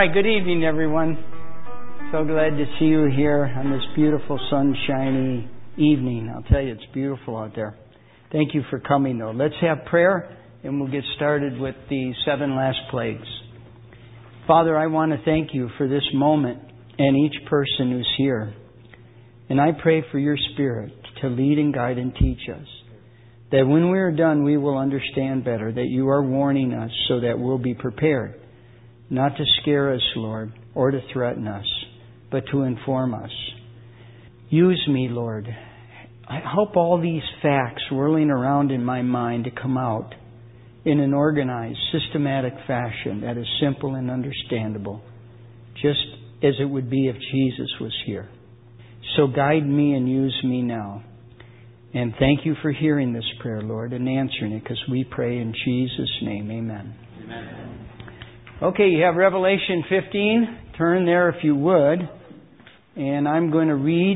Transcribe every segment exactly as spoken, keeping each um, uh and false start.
right, good evening, everyone. So glad to see you here on this beautiful sunshiny evening. I'll tell you, it's beautiful out there. Thank you for coming, though. Let's have prayer, and we'll get started with the seven last plagues. Father, I want to thank you for this moment and each person who's here. And I pray for your Spirit to lead and guide and teach us. That when we are done, we will understand better that you are warning us so that we'll be prepared. Not to scare us, Lord, or to threaten us, but to inform us. Use me, Lord. I hope all these facts swirling around in my mind to come out in an organized, systematic fashion that is simple and understandable, just as it would be if Jesus was here. So guide me and use me now. And thank you for hearing this prayer, Lord, and answering it, because we pray in Jesus' name. Amen. Amen. Okay, you have Revelation fifteen. Turn there if you would. And I'm going to read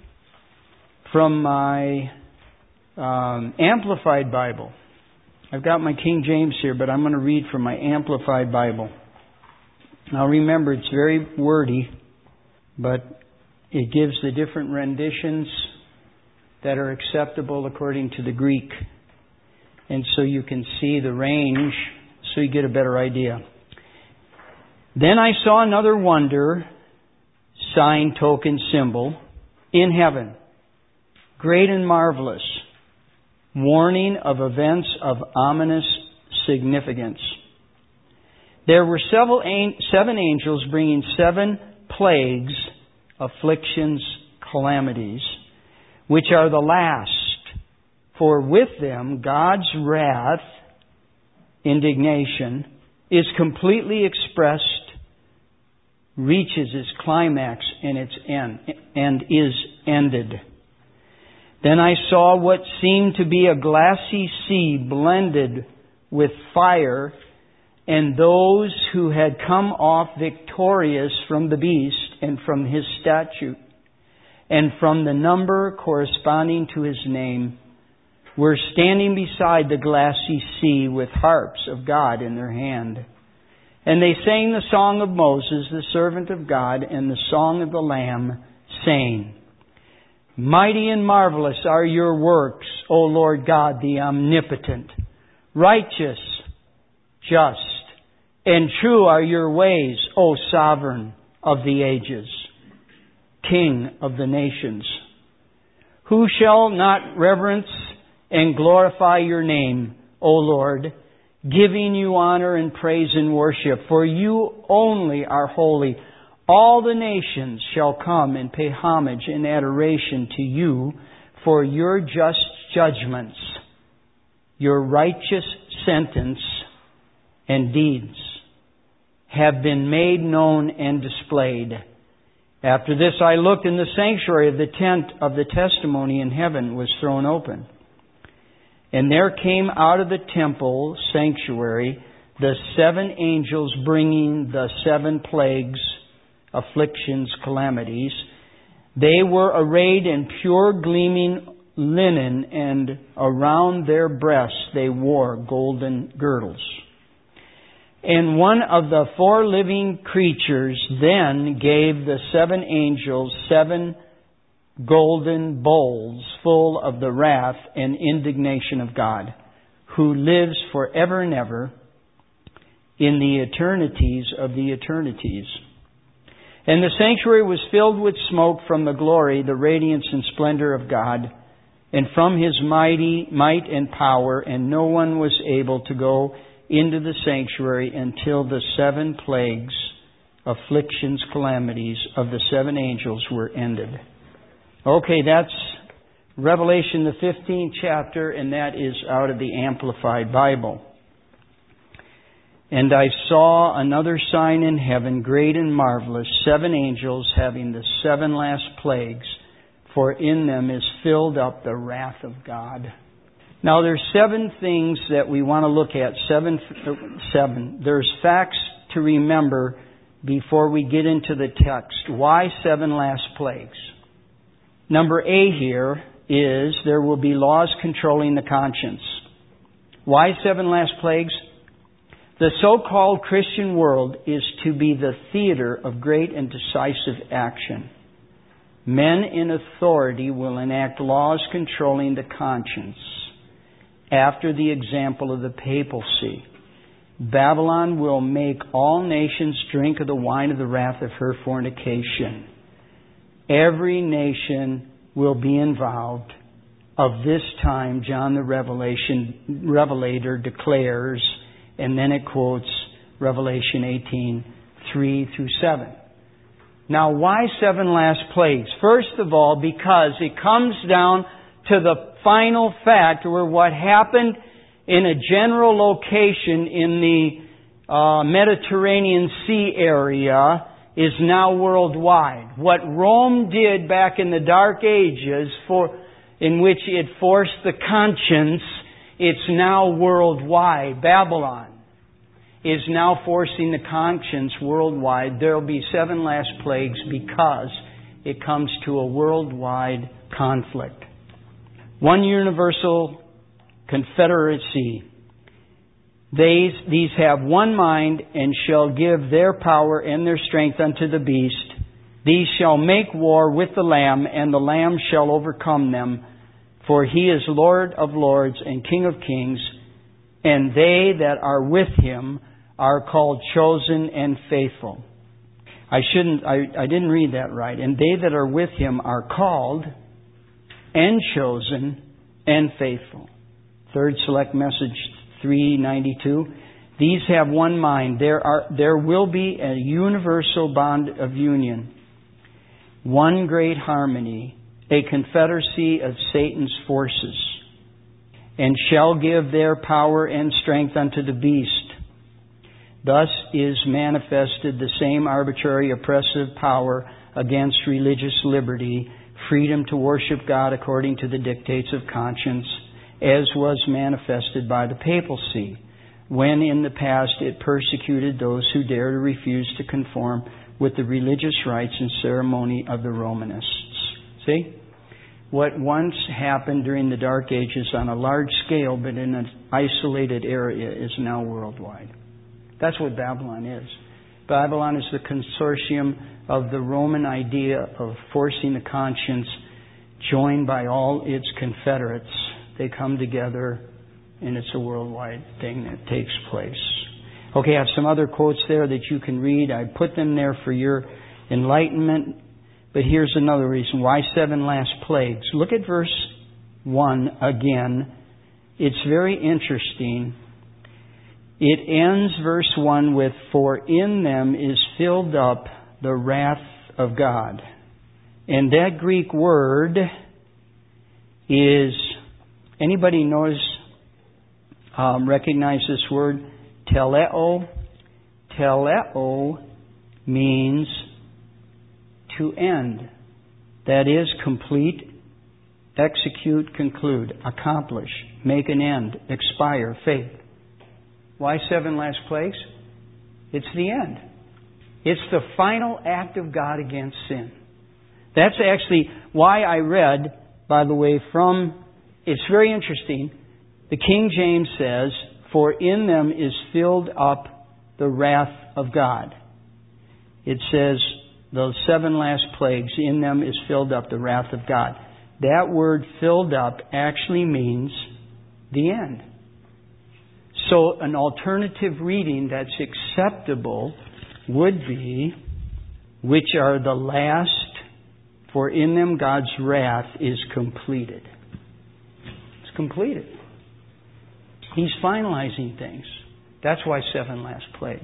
from my um, Amplified Bible. I've got my King James here, but I'm going to read from my Amplified Bible. Now remember, it's very wordy, but it gives the different renditions that are acceptable according to the Greek. And so you can see the range, so you get a better idea. Then I saw another wonder, sign, token, symbol, in heaven, great and marvelous, warning of events of ominous significance. There were several, seven angels bringing seven plagues, afflictions, calamities, which are the last. For with them God's wrath, indignation, is completely expressed, reaches its climax and its end, and is ended. Then I saw what seemed to be a glassy sea blended with fire, and those who had come off victorious from the beast and from his statue, and from the number corresponding to his name, were standing beside the glassy sea with harps of God in their hand. And they sang the song of Moses, the servant of God, and the song of the Lamb, saying, Mighty and marvelous are your works, O Lord God, the omnipotent. Righteous, just, and true are your ways, O sovereign of the ages, King of the nations. Who shall not reverence and glorify your name, O Lord, giving you honor and praise and worship, for you only are holy. All the nations shall come and pay homage and adoration to you, for your just judgments, your righteous sentence and deeds have been made known and displayed. After this I looked, and the sanctuary of the tent of the testimony in heaven was thrown open. And there came out of the temple sanctuary the seven angels bringing the seven plagues, afflictions, calamities. They were arrayed in pure gleaming linen, and around their breasts they wore golden girdles. And one of the four living creatures then gave the seven angels seven golden bowls full of the wrath and indignation of God, who lives forever and ever in the eternities of the eternities. And the sanctuary was filled with smoke from the glory, the radiance and splendor of God, and from His mighty might and power, and no one was able to go into the sanctuary until the seven plagues, afflictions, calamities of the seven angels were ended. Okay, that's Revelation, the fifteenth chapter, and that is out of the Amplified Bible. And I saw another sign in heaven, great and marvelous, seven angels having the seven last plagues, for in them is filled up the wrath of God. Now there's seven things that we want to look at. Seven, seven. There's facts to remember before we get into the text. Why seven last plagues? Number A here is there will be laws controlling the conscience. Why seven last plagues? The so-called Christian world is to be the theater of great and decisive action. Men in authority will enact laws controlling the conscience after the example of the papacy. Babylon will make all nations drink of the wine of the wrath of her fornication. Every nation will be involved. Of this time, John the Revelation, Revelator declares, and then it quotes Revelation eighteen, three through seven. Now, why seven last plagues? First of all, because it comes down to the final fact where what happened in a general location in the uh, Mediterranean Sea area is now worldwide. What Rome did back in the Dark Ages, for in which it forced the conscience, it's now worldwide. Babylon is now forcing the conscience worldwide. There will be seven last plagues because it comes to a worldwide conflict. One universal confederacy. These, these have one mind and shall give their power and their strength unto the beast. These shall make war with the Lamb, and the Lamb shall overcome them. For he is Lord of lords and King of kings, and they that are with him are called chosen and faithful. I shouldn't, I, I didn't read that right. And they that are with him are called and chosen and faithful. Third Select Message three ninety-two. These have one mind. There are, there will be a universal bond of union. One great harmony, a confederacy of Satan's forces, and shall give their power and strength unto the beast. Thus is manifested the same arbitrary oppressive power against religious liberty, freedom to worship God according to the dictates of conscience, as was manifested by the papacy, when in the past it persecuted those who dare to refuse to conform with the religious rites and ceremony of the Romanists. See? What once happened during the Dark Ages on a large scale but in an isolated area is now worldwide. That's what Babylon is. Babylon is the consortium of the Roman idea of forcing the conscience, joined by all its confederates. They come together, and it's a worldwide thing that takes place. Okay, I have some other quotes there that you can read. I put them there for your enlightenment. But here's another reason. Why seven last plagues? Look at verse one again. It's very interesting. It ends verse one with, "For in them is filled up the wrath of God." And that Greek word is, anybody knows, um, recognize this word? Teleo. Teleo means to end. That is, complete, execute, conclude, accomplish, make an end, expire, fade. Why seven last plagues? It's the end. It's the final act of God against sin. That's actually why I read, by the way, from, it's very interesting, the King James says, "For in them is filled up the wrath of God." It says, those seven last plagues, in them is filled up the wrath of God. That word filled up actually means the end. So an alternative reading that's acceptable would be, which are the last, for in them God's wrath is completed. It's completed. He's finalizing things. That's why seven last plagues.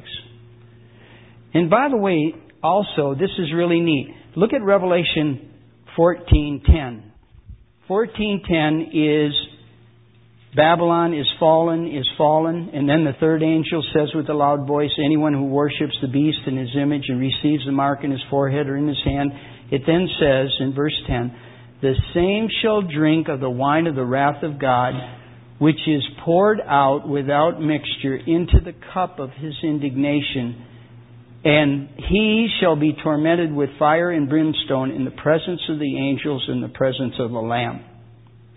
And by the way, also, this is really neat. Look at Revelation fourteen ten. fourteen ten is Babylon is fallen, is fallen. And then the third angel says with a loud voice, "Anyone who worships the beast in his image and receives the mark in his forehead or in his hand." It then says in verse ten, "The same shall drink of the wine of the wrath of God, which is poured out without mixture into the cup of his indignation. And he shall be tormented with fire and brimstone in the presence of the angels and the presence of the Lamb."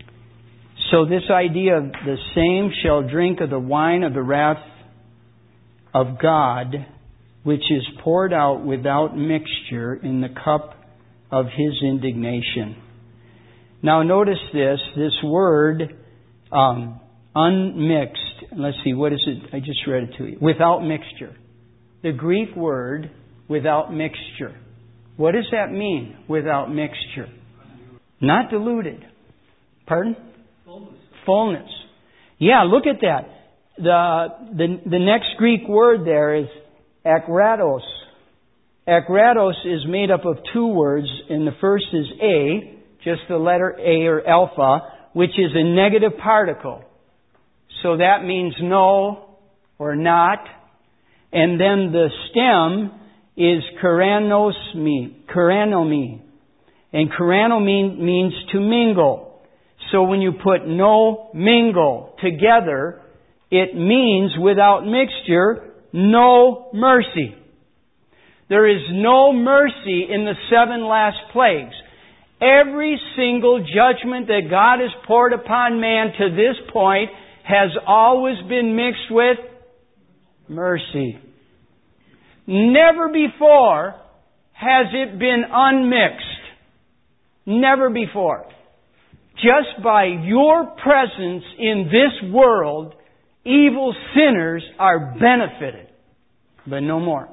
So this idea of the same shall drink of the wine of the wrath of God, which is poured out without mixture in the cup of His indignation. Now notice this, this word, um, unmixed. Let's see, what is it? I just read it to you. Without mixture. The Greek word, without mixture. What does that mean, without mixture? Not diluted. Pardon? Fullness. Fullness. Yeah, look at that. The, the, the next Greek word there is akratos. Akratos is made up of two words, and the first is A, just the letter A or alpha, which is a negative particle. So that means no or not. And then the stem is keranosmi, keranomi. And keranomi means to mingle. So when you put no mingle together, it means without mixture, no mercy. There is no mercy in the seven last plagues. Every single judgment that God has poured upon man to this point has always been mixed with mercy. Never before has it been unmixed. Never before. Just by your presence in this world, evil sinners are benefited, but no more.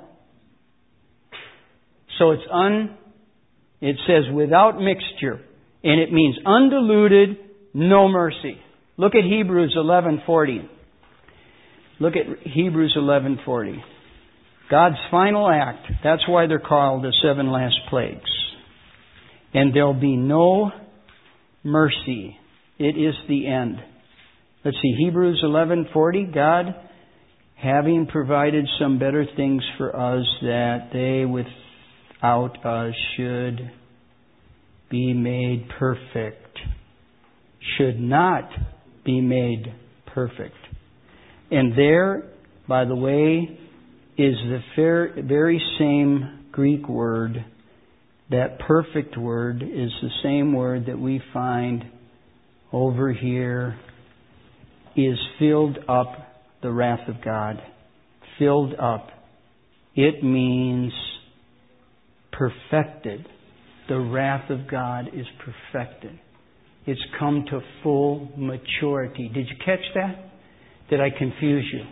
So it's un, it says without mixture, and it means undiluted, no mercy. Look at Hebrews eleven forty. Look at Hebrews eleven forty. God's final act. That's why they're called the seven last plagues. And there'll be no mercy. It is the end. Let's see, Hebrews eleven forty. God, having provided some better things for us, that they without us should be made perfect, should not be made perfect. And there, by the way, is the fair, very same Greek word. That perfect word is the same word that we find over here, is filled up the wrath of God. Filled up. It means perfected. The wrath of God is perfected. It's come to full maturity. Did you catch that? Did I confuse you?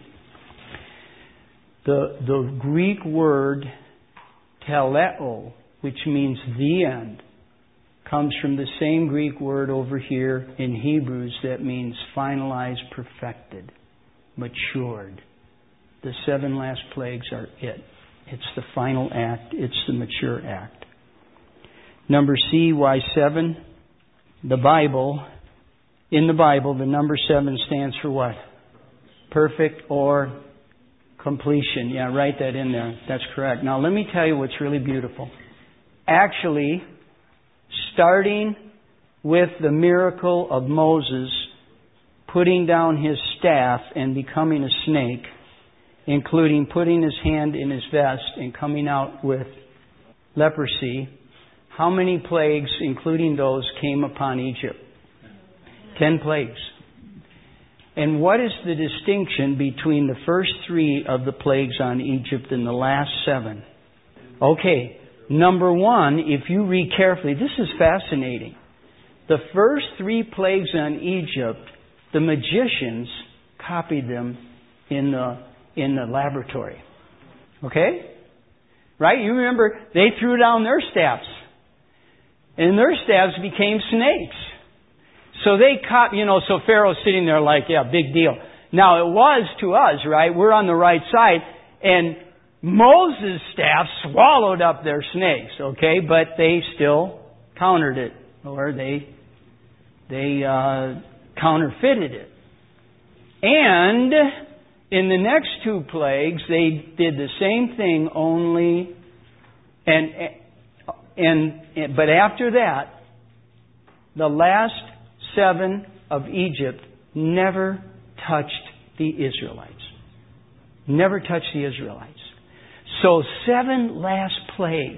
The, the Greek word teleo, which means the end, comes from the same Greek word over here in Hebrews that means finalized, perfected, matured. The seven last plagues are it. It's the final act. It's the mature act. Number C, why seven? The Bible, in the Bible, the number seven stands for what? Perfect or completion. Yeah, write that in there. That's correct. Now let me tell you what's really beautiful. Actually, starting with the miracle of Moses putting down his staff and becoming a snake, including putting his hand in his vest and coming out with leprosy, how many plagues, including those, came upon Egypt? Ten plagues. And what is the distinction between the first three of the plagues on Egypt and the last seven? Okay, number one, if you read carefully, this is fascinating. The first three plagues on Egypt, the magicians copied them in the in the laboratory. Okay? Right? You remember, they threw down their staffs. And their staffs became snakes. So they caught, you know, so Pharaoh's sitting there like, yeah, big deal. Now it was to us, right? We're on the right side. And Moses' staff swallowed up their snakes, okay? But they still countered it. Or they, they uh, counterfeited it. And in the next two plagues, they did the same thing only, and and but after that, the last seven of Egypt never touched the Israelites. Never touched the Israelites. So seven last plagues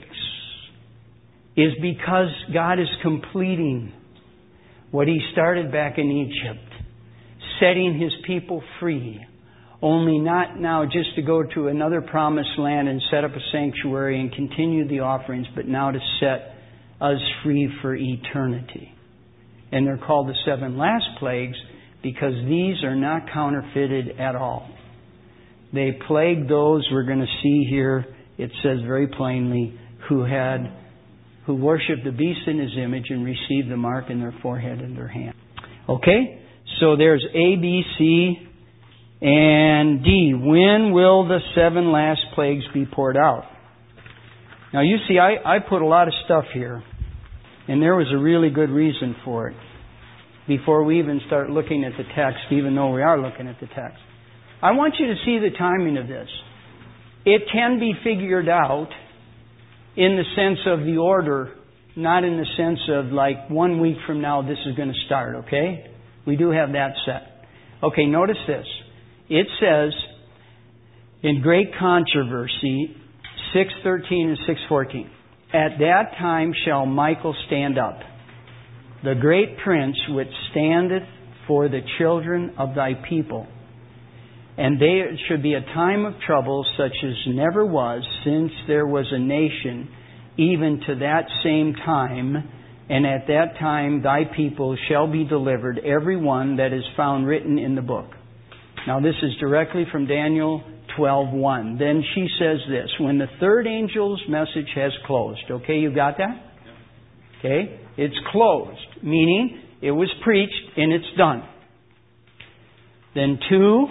is because God is completing what He started back in Egypt, setting His people free, only not now just to go to another promised land and set up a sanctuary and continue the offerings, but now to set us free for eternity. And they're called the seven last plagues because these are not counterfeited at all. They plagued those we're going to see here, it says very plainly, who had who worshipped the beast in his image and received the mark in their forehead and their hand. Okay? So there's A, B, C, and D. When will the seven last plagues be poured out? Now you see, I, I put a lot of stuff here. And there was a really good reason for it. Before we even start looking at the text, even though we are looking at the text. I want you to see the timing of this. It can be figured out in the sense of the order, not in the sense of like one week from now this is going to start, okay? We do have that set. Okay, notice this. It says in Great Controversy six thirteen and six fourteen, at that time shall Michael stand up, the great prince which standeth for the children of thy people. And there should be a time of trouble such as never was since there was a nation, even to that same time. And at that time thy people shall be delivered, every one that is found written in the book. Now this is directly from Daniel twelve one. Then she says this, when the third angel's message has closed. Okay, you got that? Okay, it's closed, meaning it was preached and it's done. Then two,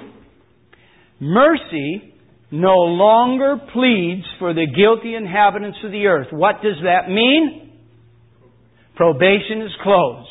mercy no longer pleads for the guilty inhabitants of the earth. What does that mean? Probation is closed.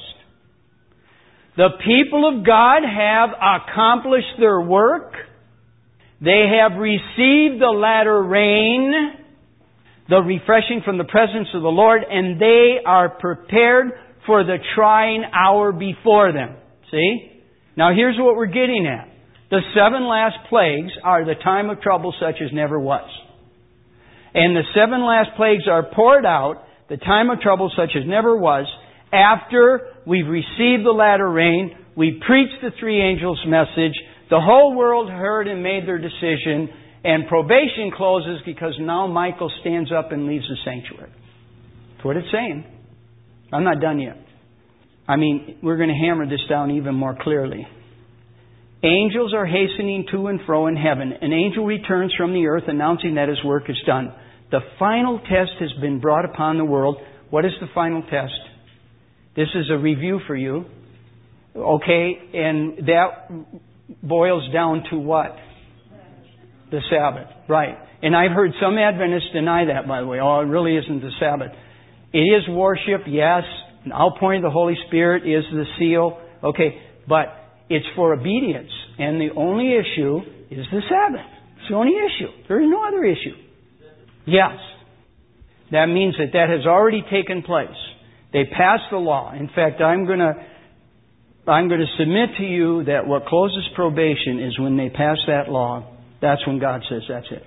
The people of God have accomplished their work. They have received the latter rain, the refreshing from the presence of the Lord, and they are prepared for the trying hour before them. See? Now here's what we're getting at. The seven last plagues are the time of trouble such as never was. And the seven last plagues are poured out, the time of trouble such as never was, after we've received the latter rain, we preached the three angels' message, the whole world heard and made their decision, and probation closes because now Michael stands up and leaves the sanctuary. That's what it's saying. I'm not done yet. I mean, we're going to hammer this down even more clearly. Angels are hastening to and fro in heaven. An angel returns from the earth announcing that his work is done. The final test has been brought upon the world. What is the final test? This is a review for you. Okay, and that boils down to what? The Sabbath. Right. And I've heard some Adventists deny that, by the way. Oh, it really isn't the Sabbath. It is worship, yes. An outpouring of the Holy Spirit is the seal. Okay, but it's for obedience. And the only issue is the Sabbath. It's the only issue. There is no other issue. Yes. That means that that has already taken place. They passed the law. In fact, I'm going to I'm going to submit to you that what closes probation is when they pass that law. That's when God says that's it.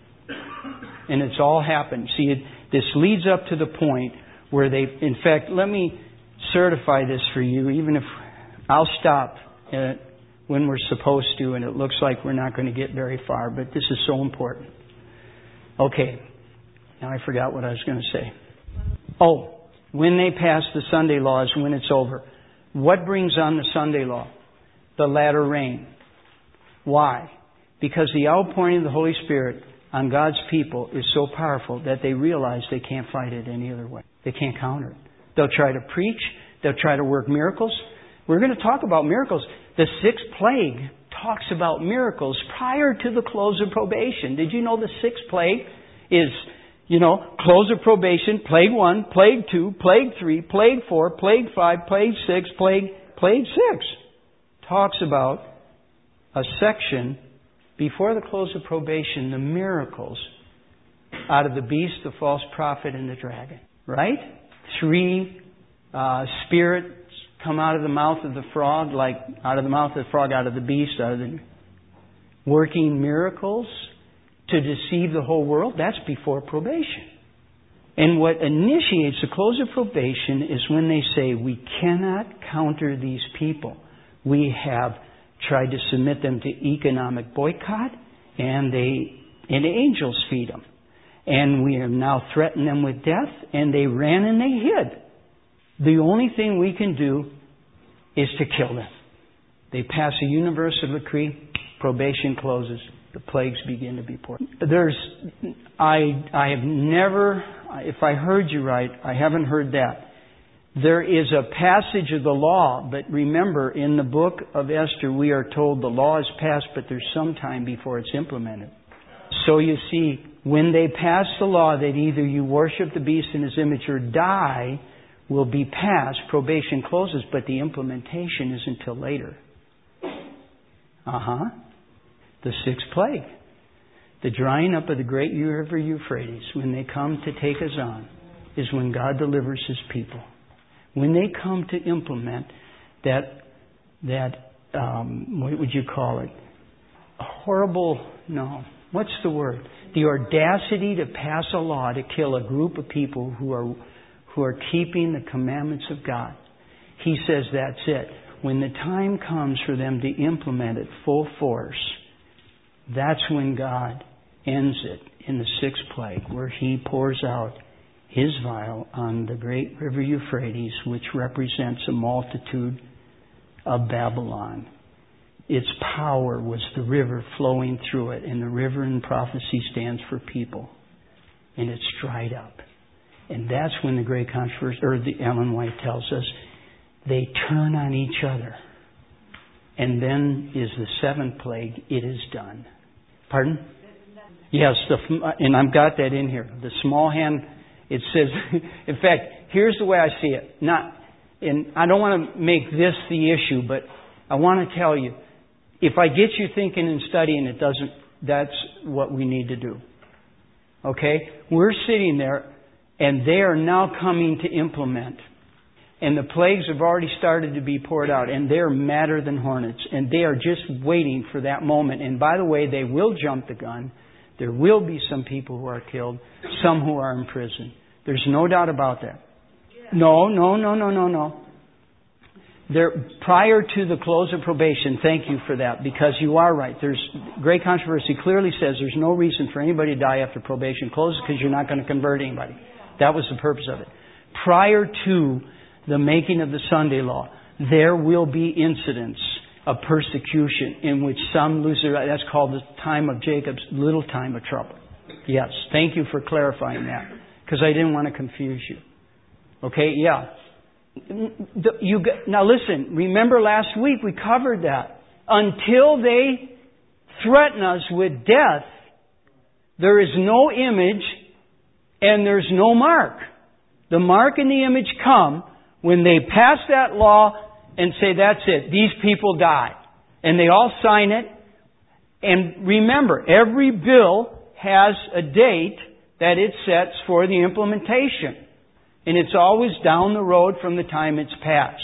And it's all happened. See, it, this leads up to the point where they, in fact, let me certify this for you, even if I'll stop uh, when we're supposed to, and it looks like we're not going to get very far, but this is so important. Okay, now I forgot what I was going to say. Oh, when they pass the Sunday law is when it's over. What brings on the Sunday law? The latter rain. Why? Because the outpouring of the Holy Spirit on God's people is so powerful that they realize they can't fight it any other way. They can't counter it. They'll try to preach. They'll try to work miracles. We're going to talk about miracles. The sixth plague talks about miracles prior to the close of probation. Did you know the sixth plague is, you know, close of probation, plague one, plague two, plague three, plague four, plague five, plague six, plague, plague six. Talks about a section before the close of probation, the miracles out of the beast, the false prophet, and the dragon. Right? Three uh, spirits come out of the mouth of the frog, like out of the mouth of the frog, out of the beast, out of the working miracles to deceive the whole world. That's before probation. And what initiates the close of probation is when they say, we cannot counter these people. We have tried to submit them to economic boycott, and they and the angels feed them. And we have now threatened them with death, and they ran and they hid. The only thing we can do is to kill them. They pass a universal decree, probation closes, the plagues begin to be poured. There's, I, I have never, if I heard you right, I haven't heard that. There is a passage of the law, but remember, in the book of Esther, we are told the law is passed, but there's some time before it's implemented. So you see, when they pass the law that either you worship the beast in his image or die, will be passed, probation closes, but the implementation is until later. Uh-huh. The sixth plague. The drying up of the great river Euphrates, when they come to take us on, is when God delivers His people. When they come to implement that, that um, what would you call it? A horrible, no, what's the word? The audacity to pass a law to kill a group of people who are who are keeping the commandments of God. He says that's it. When the time comes for them to implement it full force, that's when God ends it in the sixth plague, where He pours out His vial on the great river Euphrates, which represents a multitude of Babylon. Its power was the river flowing through it, and the river in prophecy stands for people. And it's dried up. And that's when the great controversy, or the Ellen White tells us, they turn on each other. And then is the seventh plague, it is done. Pardon? Yes, the, and I've got that in here. The small hand, it says, in fact, here's the way I see it. Not, and I don't want to make this the issue, but I want to tell you, if I get you thinking and studying, it doesn't, that's what we need to do. Okay? We're sitting there, and they are now coming to implement. And the plagues have already started to be poured out, and they're madder than hornets, and they are just waiting for that moment. And by the way, they will jump the gun. There will be some people who are killed, some who are in prison. There's no doubt about that. No, no, no, no, no, no. There, prior to the close of probation, thank you for that, because you are right. There's great controversy clearly says there's no reason for anybody to die after probation closes because you're not going to convert anybody. That was the purpose of it. Prior to the making of the Sunday law, there will be incidents of persecution in which some lose their... That's called the time of Jacob's little time of trouble. Yes, thank you for clarifying that, because I didn't want to confuse you. Okay, yeah. You, now listen, remember last week we covered that. Until they threaten us with death, there is no image and there's no mark. The mark and the image come when they pass that law and say, that's it, these people die. And they all sign it. And remember, every bill has a date that it sets for the implementation. And it's always down the road from the time it's passed.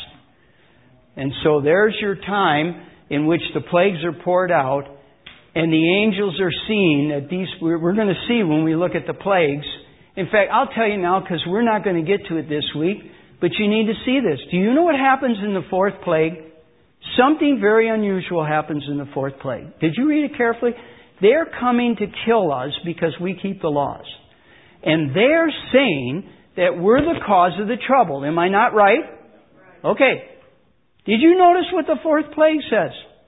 And so there's your time in which the plagues are poured out, and the angels are seeing that these, we're going to see when we look at the plagues. In fact, I'll tell you now, because we're not going to get to it this week, but you need to see this. Do you know what happens in the fourth plague? Something very unusual happens in the fourth plague. Did you read it carefully? They're coming to kill us because we keep the laws. And they're saying that we're the cause of the trouble. Am I not right? Okay. Did you notice what the fourth plague says?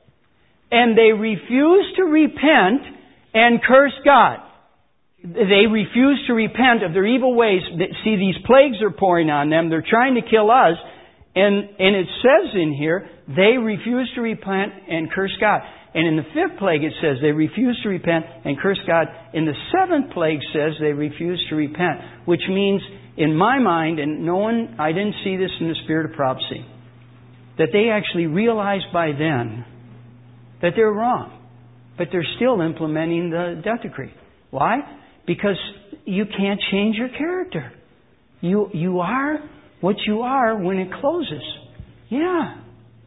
And they refuse to repent and curse God. They refuse to repent of their evil ways. See, these plagues are pouring on them. They're trying to kill us. And, and it says in here, they refuse to repent and curse God. And in the fifth plague it says they refuse to repent and curse God. In the seventh plague says they refuse to repent. Which means, in my mind, and no one, I didn't see this in the spirit of prophecy, that they actually realized by then that they're wrong. But they're still implementing the death decree. Why? Because you can't change your character. You you are what you are when it closes. Yeah.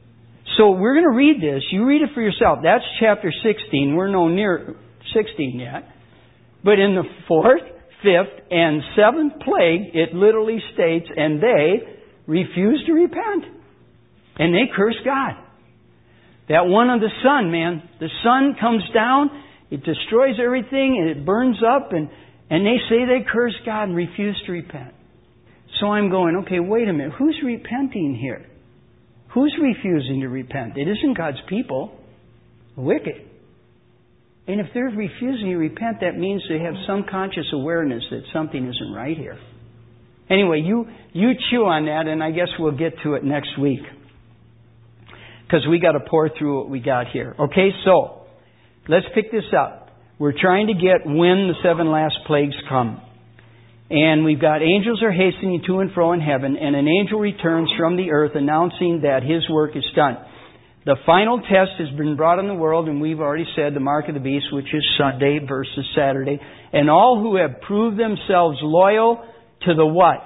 So we're going to read this. You read it for yourself. That's chapter sixteen. We're no near sixteen yet. But in the fourth, fifth, and seventh plague, it literally states, and they refuse to repent. And they curse God. That one of the sun, man. The sun comes down, it destroys everything, and it burns up, and, and they say they curse God and refuse to repent. So I'm going, okay, wait a minute. Who's repenting here? Who's refusing to repent? It isn't God's people. The wicked. And if they're refusing to repent, that means they have some conscious awareness that something isn't right here. Anyway, you, you chew on that, and I guess we'll get to it next week. Because we got to pour through what we got here. Okay, so let's pick this up. We're trying to get when the seven last plagues come. And we've got angels are hastening to and fro in heaven, and an angel returns from the earth announcing that his work is done. The final test has been brought on the world, and we've already said the mark of the beast, which is Sunday versus Saturday. And all who have proved themselves loyal to the what?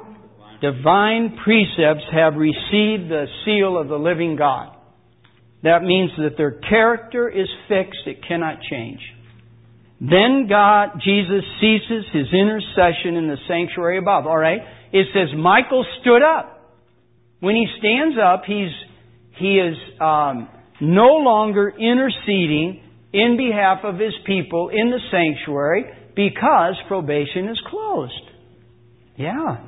Divine precepts have received the seal of the living God. That means that their character is fixed. It cannot change. Then God, Jesus, ceases His intercession in the sanctuary above. All right? It says Michael stood up. When he stands up, he's he is um, no longer interceding in behalf of His people in the sanctuary because probation is closed. Yeah.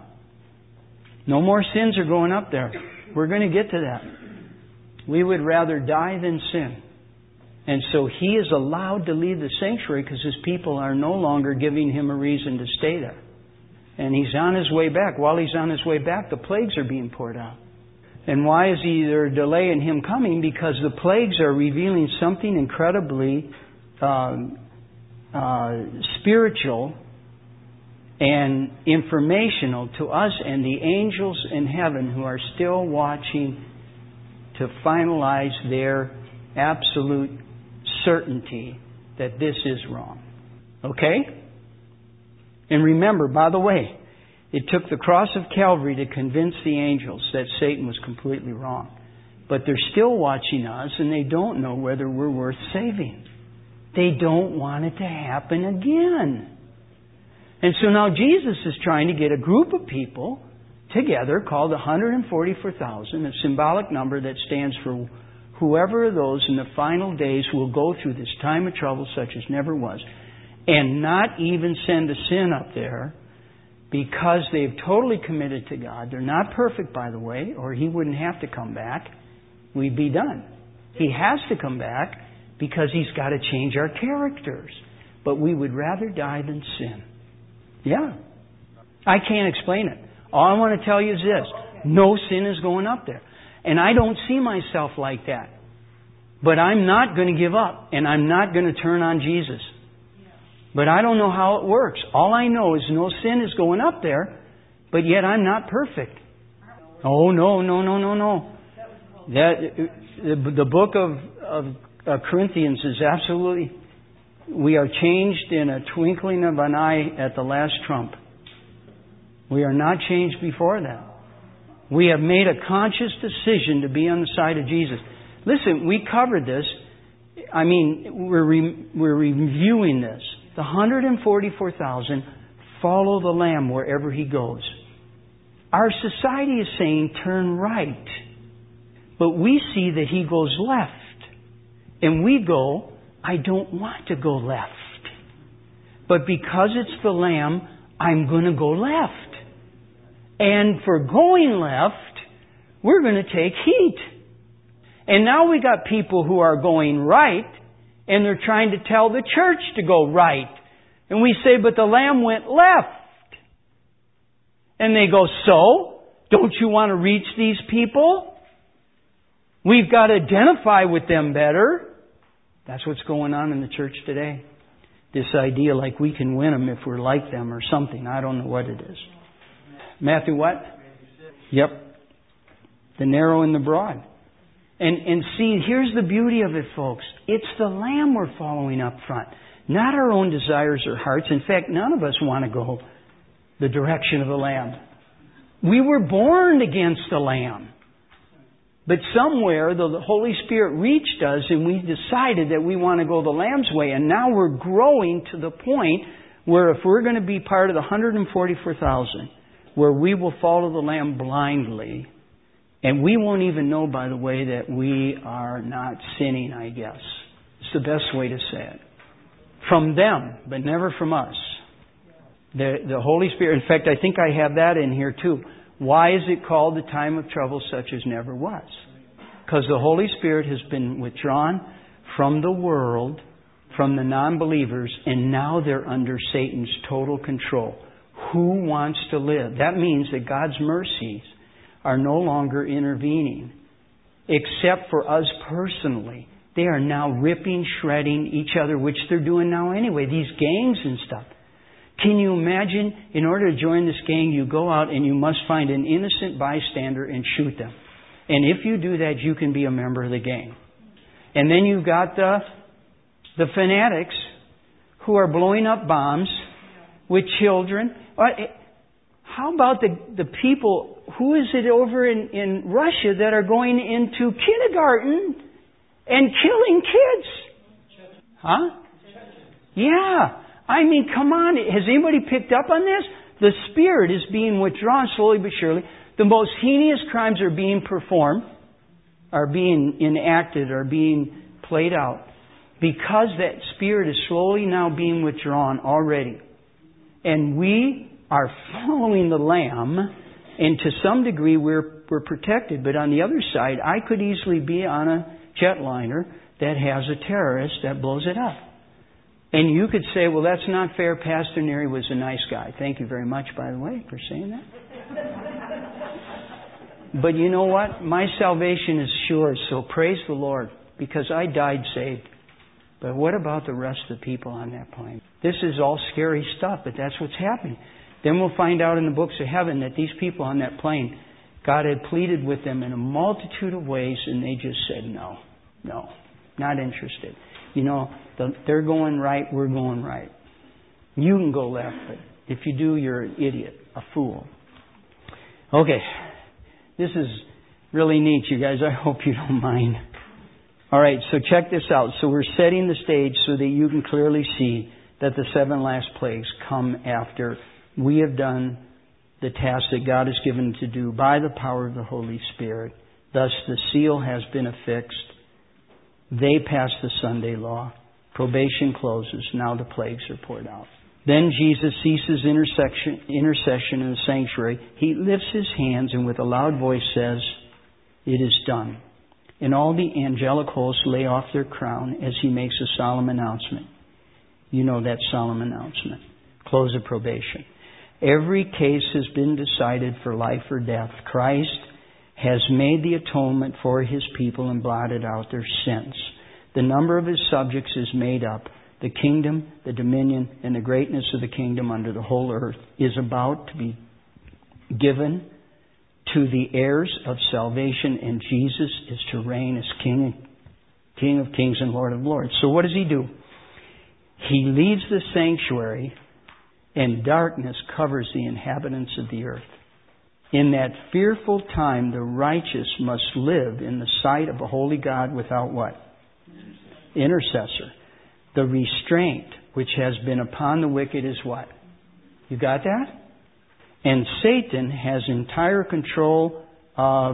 No more sins are going up there. We're going to get to that. We would rather die than sin. And so He is allowed to leave the sanctuary because His people are no longer giving Him a reason to stay there. And He's on His way back. While He's on His way back, the plagues are being poured out. And why is there a delay in Him coming? Because the plagues are revealing something incredibly um, uh, spiritual and informational to us and the angels in heaven who are still watching to finalize their absolute certainty that this is wrong. Okay? And remember, by the way, it took the cross of Calvary to convince the angels that Satan was completely wrong. But they're still watching us and they don't know whether we're worth saving. They don't want it to happen again. And so now Jesus is trying to get a group of people together called one hundred forty-four thousand, a symbolic number that stands for whoever of those in the final days will go through this time of trouble such as never was, and not even send a sin up there because they've totally committed to God. They're not perfect, by the way, or He wouldn't have to come back. We'd be done. He has to come back because He's got to change our characters. But we would rather die than sin. Yeah. I can't explain it. All I want to tell you is this. No sin is going up there. And I don't see myself like that. But I'm not going to give up. And I'm not going to turn on Jesus. But I don't know how it works. All I know is no sin is going up there. But yet I'm not perfect. Oh, no, no, no, no, no. That, the, the book of, of uh, Corinthians is absolutely... We are changed in a twinkling of an eye at the last trump. We are not changed before that. We have made a conscious decision to be on the side of Jesus. Listen, we covered this. I mean, we're re- we're reviewing this. The one hundred forty-four thousand follow the Lamb wherever He goes. Our society is saying turn right. But we see that He goes left. And we go, I don't want to go left. But because it's the Lamb, I'm going to go left. And for going left, we're going to take heat. And now we got people who are going right, and they're trying to tell the church to go right. And we say, but the Lamb went left. And they go, so? Don't you want to reach these people? We've got to identify with them better. That's what's going on in the church today. This idea like we can win them if we're like them or something. I don't know what it is. Matthew what? Yep. The narrow and the broad. And and see, here's the beauty of it, folks. It's the Lamb we're following up front. Not our own desires or hearts. In fact, none of us want to go the direction of the Lamb. We were born against the Lamb. But somewhere, the Holy Spirit reached us and we decided that we want to go the Lamb's way. And now we're growing to the point where if we're going to be part of the one hundred forty-four thousand, where we will follow the Lamb blindly, And we won't even know, by the way, that we are not sinning, I guess. It's the best way to say it. From them, but never from us. The, the Holy Spirit, in fact, I think I have that in here too. Why is it called the time of trouble such as never was? Because the Holy Spirit has been withdrawn from the world, from the non-believers, and now they're under Satan's total control. Who wants to live? That means that God's mercies are no longer intervening, except for us personally. They are now ripping, shredding each other, which they're doing now anyway, these gangs and stuff. Can you imagine, in order to join this gang, you go out and you must find an innocent bystander and shoot them. And if you do that, you can be a member of the gang. And then you've got the, the fanatics who are blowing up bombs with children. How about the, the people, who is it over in, in Russia that are going into kindergarten and killing kids? Huh? Yeah. I mean, come on. Has anybody picked up on this? The Spirit is being withdrawn slowly but surely. The most heinous crimes are being performed, are being enacted, are being played out. Because that Spirit is slowly now being withdrawn already. And we are following the Lamb, and to some degree we're, we're protected. But on the other side, I could easily be on a jetliner that has a terrorist that blows it up. And you could say, well, that's not fair. Pastor Neary was a nice guy. Thank you very much, by the way, for saying that. But you know what? My salvation is sure, so praise the Lord, because I died saved. But what about the rest of the people on that plane? This is all scary stuff, but that's what's happening. Then we'll find out in the books of heaven that these people on that plane, God had pleaded with them in a multitude of ways, and they just said, no, no, not interested. You know, they're going right, we're going right. You can go left, but if you do, you're an idiot, a fool. Okay, this is really neat, you guys. I hope you don't mind. All right, so check this out. So we're setting the stage so that you can clearly see that the seven last plagues come after we have done the task that God has given to do by the power of the Holy Spirit. Thus, the seal has been affixed. They pass the Sunday law. Probation closes. Now the plagues are poured out. Then Jesus ceases intercession, intercession in the sanctuary. He lifts his hands and with a loud voice says, "It is done." And all the angelic hosts lay off their crown as he makes a solemn announcement. You know that solemn announcement. Close of probation. Every case has been decided for life or death. Christ has made the atonement for his people and blotted out their sins. The number of his subjects is made up. The kingdom, the dominion, and the greatness of the kingdom under the whole earth is about to be given to the heirs of salvation, and Jesus is to reign as King, King of kings and Lord of lords. So what does he do? He leaves the sanctuary, and darkness covers the inhabitants of the earth. In that fearful time, the righteous must live in the sight of a holy God without what? Intercessor. The restraint which has been upon the wicked is what? You got that? And Satan has entire control of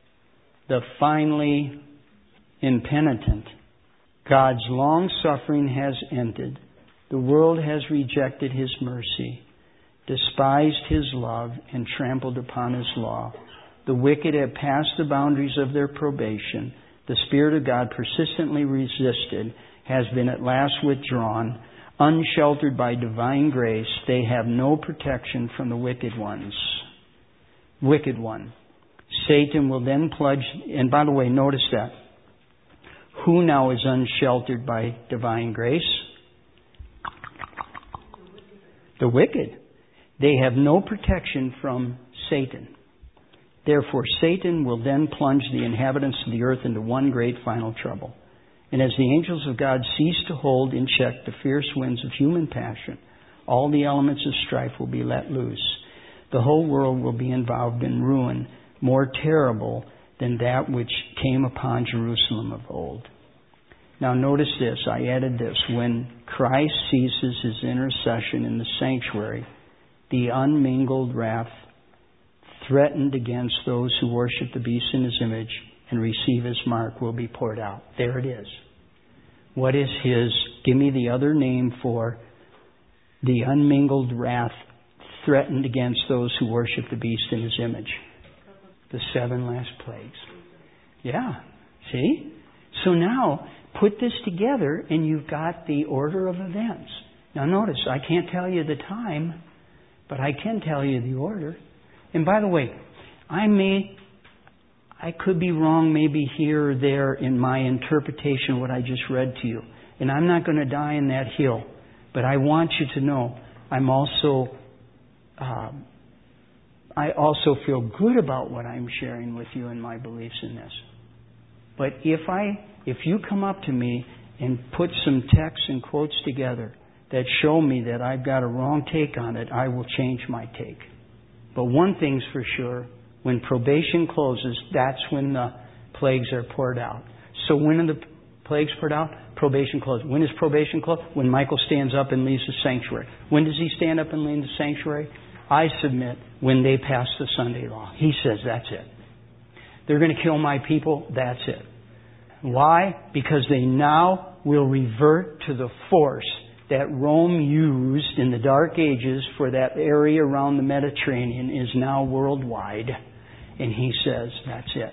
the finally impenitent. God's long suffering has ended. The world has rejected his mercy, despised his love, and trampled upon his law. The wicked have passed the boundaries of their probation. The Spirit of God, persistently resisted, has been at last withdrawn. Unsheltered by divine grace, they have no protection from the wicked ones. Wicked one. Satan will then plunge, and by the way, notice that. Who now is unsheltered by divine grace? The wicked. They have no protection from Satan. Therefore, Satan will then plunge the inhabitants of the earth into one great final trouble. And as the angels of God cease to hold in check the fierce winds of human passion, all the elements of strife will be let loose. The whole world will be involved in ruin, more terrible than that which came upon Jerusalem of old. Now notice this, I added this. When Christ ceases his intercession in the sanctuary, the unmingled wrath threatened against those who worship the beast in his image and receive his mark will be poured out. There it is. What is his? Give me the other name for the unmingled wrath threatened against those who worship the beast in his image. The seven last plagues. Yeah. See? So now, put this together and you've got the order of events. Now notice, I can't tell you the time, but I can tell you the order. And by the way, I may, I could be wrong maybe here or there in my interpretation of what I just read to you. And I'm not going to die in that hill. But I want you to know, I'm also, um, I also feel good about what I'm sharing with you and my beliefs in this. But if I, if you come up to me and put some texts and quotes together that show me that I've got a wrong take on it, I will change my take. But one thing's for sure, when probation closes, that's when the plagues are poured out. So when are the plagues poured out? Probation closes. When is probation closed? When Michael stands up and leaves the sanctuary. When does he stand up and leave the sanctuary? I submit when they pass the Sunday law. He says that's it. They're going to kill my people. That's it. Why? Because they now will revert to the force that Rome used in the Dark Ages for that area around the Mediterranean is now worldwide. And he says that's it.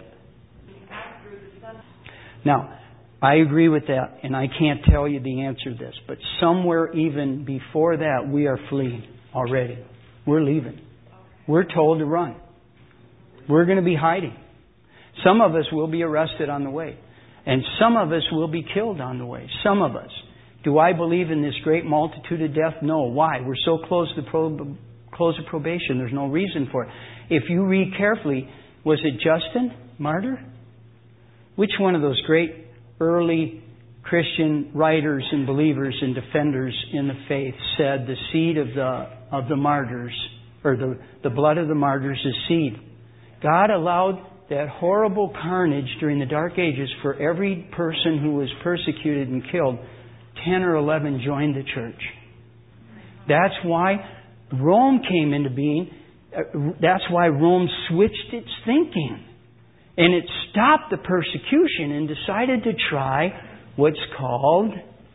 Now, I agree with that, and I can't tell you the answer to this, but somewhere even before that, we are fleeing already. We're leaving. We're told to run. We're going to be hiding. Some of us will be arrested on the way, and some of us will be killed on the way. Some of us. Do I believe in this great multitude of death? No. Why? We're so close to prob- close of probation. There's no reason for it. If you read carefully, was it Justin, martyr? Which one of those great early Christian writers and believers and defenders in the faith said the seed of the of the martyrs, or the, the blood of the martyrs is seed? God allowed that horrible carnage during the Dark Ages for every person who was persecuted and killed. Ten or eleven joined the church. That's why Rome came into being. That's why Rome switched its thinking. And it stopped the persecution and decided to try what's called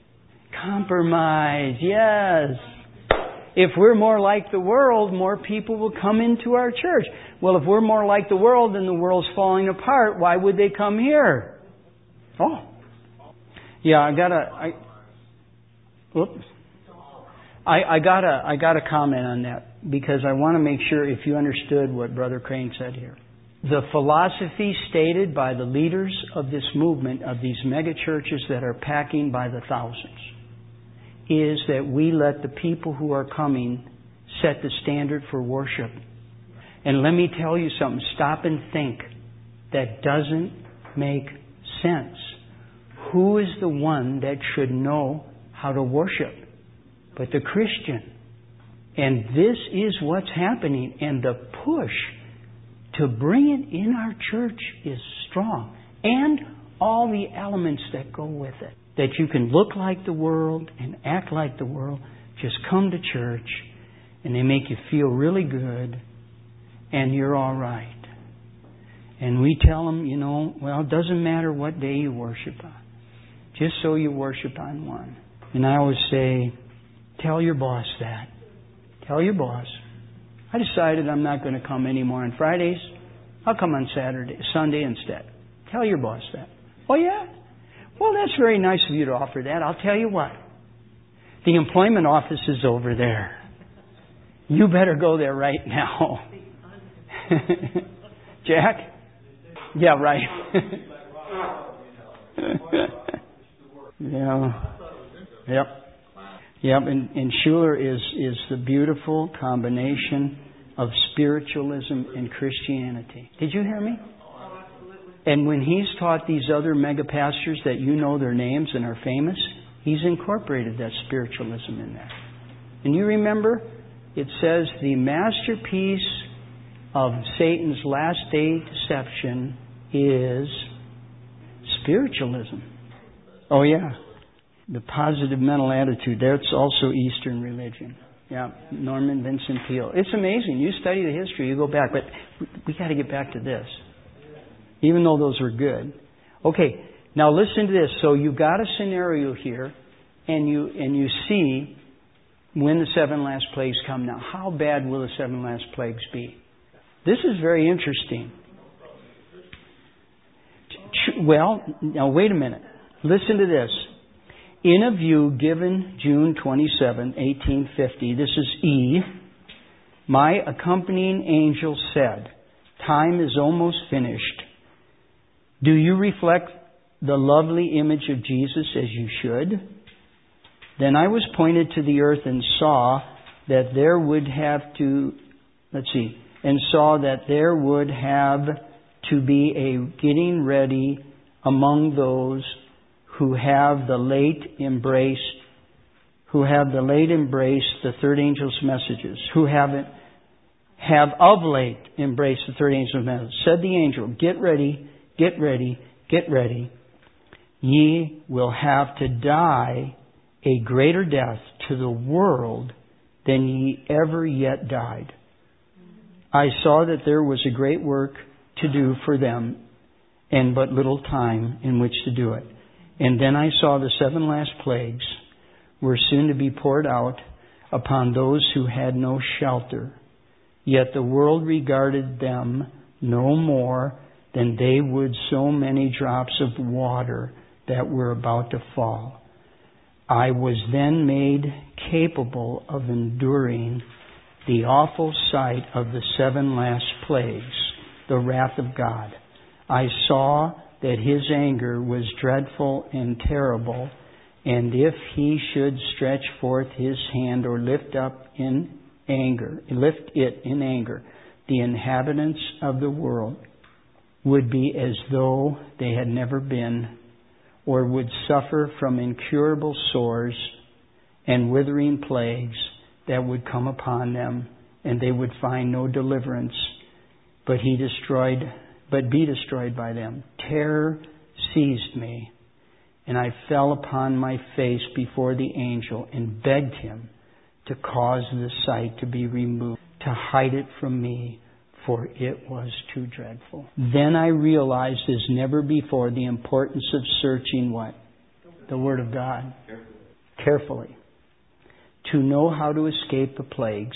compromise. Yes. If we're more like the world, more people will come into our church. Well, if we're more like the world and the world's falling apart, why would they come here? Oh. Yeah, I gotta, I, whoops. I, I gotta, I gotta comment on that because I want to make sure if you understood what Brother Crane said here. The philosophy stated by the leaders of this movement, of these mega churches that are packing by the thousands, is that we let the people who are coming set the standard for worship. And let me tell you something. Stop and think. That doesn't make sense. Who is the one that should know how to worship but the Christian? And this is what's happening. And the push to bring it in our church is strong. And all the elements that go with it. That you can look like the world and act like the world. Just come to church and they make you feel really good and you're all right. And we tell them, you know, well, it doesn't matter what day you worship on. Just so you worship on one. And I always say, tell your boss that. Tell your boss. I decided I'm not going to come anymore on Fridays. I'll come on Saturday, Sunday instead. Tell your boss that. Oh, yeah? Well, that's very nice of you to offer that. I'll tell you what. The employment office is over there. You better go there right now. Jack? Yeah, right. yeah. Yep. Yep. And, and Schuller is, is the beautiful combination of spiritualism and Christianity. Did you hear me? And when he's taught these other mega pastors that you know their names and are famous, he's incorporated that spiritualism in there. And you remember, it says the masterpiece of Satan's last day deception is spiritualism. Oh yeah. The positive mental attitude, that's also Eastern religion. Yeah, Norman Vincent Peale. It's amazing. You study the history, you go back, but we got to get back to this. Even though those were good. Okay, now listen to this. So you've got a scenario here, and you and you see when the seven last plagues come. Now, how bad will the seven last plagues be? This is very interesting. Well, now wait a minute. Listen to this. In a view given June twenty-seventh, eighteen fifty, this is E, my accompanying angel said, time is almost finished. Do you reflect the lovely image of Jesus as you should? Then I was pointed to the earth and saw that there would have to, let's see, and saw that there would have to be a getting ready among those who have the late embraced, who have the late embraced the third angel's messages, who haven't, have of late embraced the third angel's messages. Said the angel, get ready, get ready, get ready. Ye will have to die a greater death to the world than ye ever yet died. I saw that there was a great work to do for them, and but little time in which to do it. And then I saw the seven last plagues were soon to be poured out upon those who had no shelter. Yet the world regarded them no more than they would so many drops of water that were about to fall. I was then made capable of enduring the awful sight of the seven last plagues, the wrath of God. I saw that His anger was dreadful and terrible, and if He should stretch forth His hand or lift up in anger, lift it in anger, the inhabitants of the world would be as though they had never been, or would suffer from incurable sores and withering plagues that would come upon them, and they would find no deliverance, but he destroyed, but be destroyed by them. Terror seized me, and I fell upon my face before the angel and begged him to cause the sight to be removed, to hide it from me, for it was too dreadful. Then I realized as never before the importance of searching what? The Word of God. Carefully. Carefully. To know how to escape the plagues,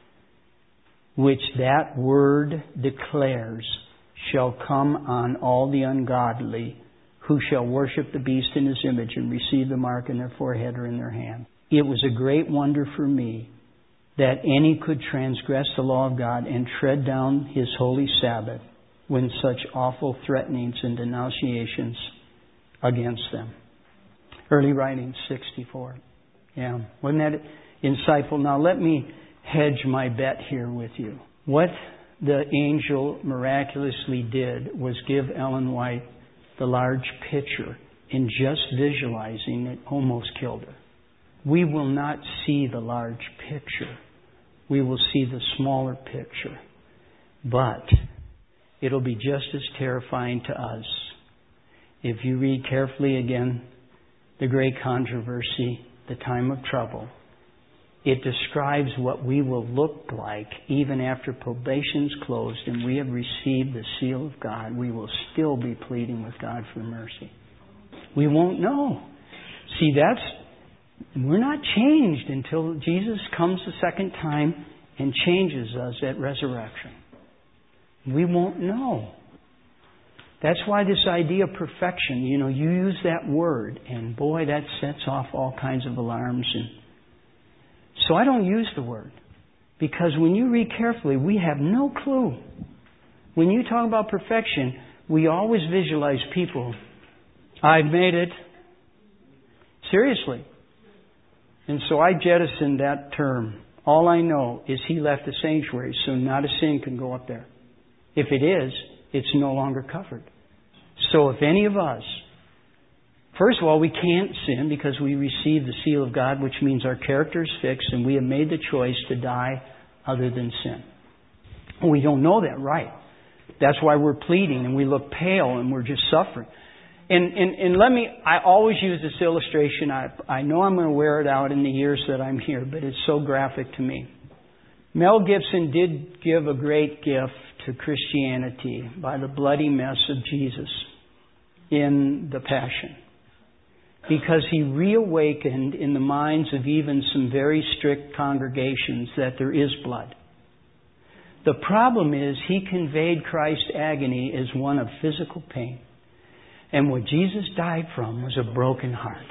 which that Word declares shall come on all the ungodly, who shall worship the beast in his image and receive the mark in their forehead or in their hand. It was a great wonder for me that any could transgress the law of God and tread down His holy Sabbath when such awful threatenings and denunciations against them. Early writings, sixty-four. Yeah, wasn't that insightful? Now let me hedge my bet here with you. What the angel miraculously did was give Ellen White the large picture, and just visualizing it almost killed her. We will not see the large picture. We will see the smaller picture. But it'll be just as terrifying to us. If you read carefully again, the great controversy, the time of trouble, it describes what we will look like even after probation's closed and we have received the seal of God. We will still be pleading with God for mercy. We won't know. See, that's we're not changed until Jesus comes the second time and changes us at resurrection. We won't know. That's why this idea of perfection, you know, you use that word, and boy, that sets off all kinds of alarms. And so I don't use the word, because when you read carefully, we have no clue. When you talk about perfection, we always visualize people. I've made it. Seriously. And so I jettisoned that term. All I know is He left the sanctuary, so not a sin can go up there. If it is, it's no longer covered. So if any of us, first of all, we can't sin because we receive the seal of God, which means our character is fixed and we have made the choice to die other than sin. We don't know that, right? That's why we're pleading and we look pale and we're just suffering. and, and, and let me, I always use this illustration. I, I know I'm going to wear it out in the years that I'm here, but it's so graphic to me. Mel Gibson did give a great gift to Christianity by the bloody mess of Jesus in the Passion. Because he reawakened in the minds of even some very strict congregations that there is blood. The problem is he conveyed Christ's agony as one of physical pain. And what Jesus died from was a broken heart.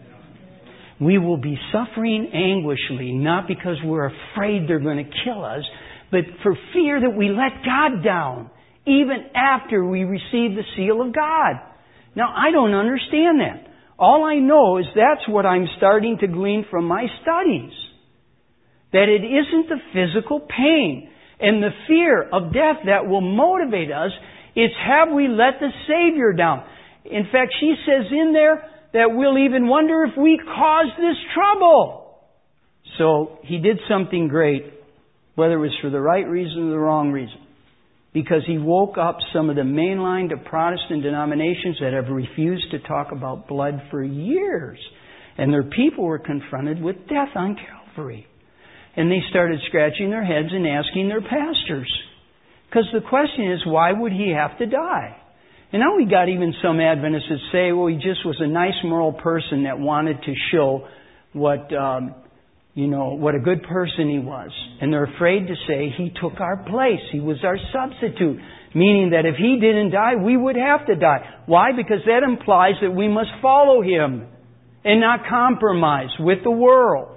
We will be suffering anguishly, not because we're afraid they're going to kill us, but for fear that we let God down, even after we receive the seal of God. Now, I don't understand that. All I know is that's what I'm starting to glean from my studies. That it isn't the physical pain and the fear of death that will motivate us. It's have we let the Savior down. In fact, she says in there that we'll even wonder if we caused this trouble. So He did something great, whether it was for the right reason or the wrong reason. Because He woke up some of the mainline to Protestant denominations that have refused to talk about blood for years. And their people were confronted with death on Calvary. And they started scratching their heads and asking their pastors. Because the question is, why would He have to die? And now we got even some Adventists that say, well, He just was a nice moral person that wanted to show what, um, you know, what a good person He was. And they're afraid to say He took our place. He was our substitute. Meaning that if He didn't die, we would have to die. Why? Because that implies that we must follow Him and not compromise with the world.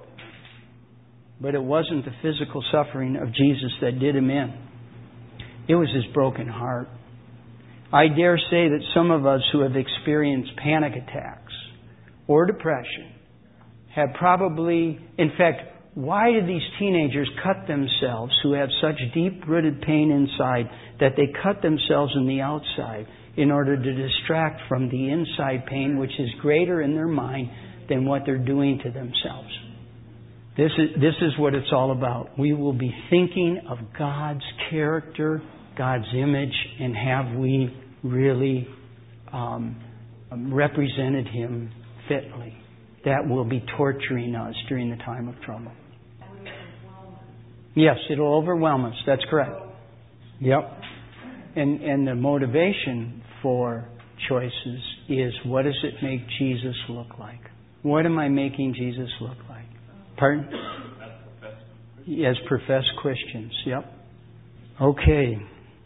But it wasn't the physical suffering of Jesus that did Him in. It was His broken heart. I dare say that some of us who have experienced panic attacks or depression have probably, in fact, why did these teenagers cut themselves who have such deep-rooted pain inside that they cut themselves on the outside in order to distract from the inside pain, which is greater in their mind than what they're doing to themselves? This is, this is what it's all about. We will be thinking of God's character, God's image, and have we really um, represented Him fitly. That will be torturing us during the time of trouble. Yes, it'll overwhelm us. That's correct. Yep. And and the motivation for choices is, what does it make Jesus look like? What am I making Jesus look like? Pardon? As professed Christians. Yep. Okay.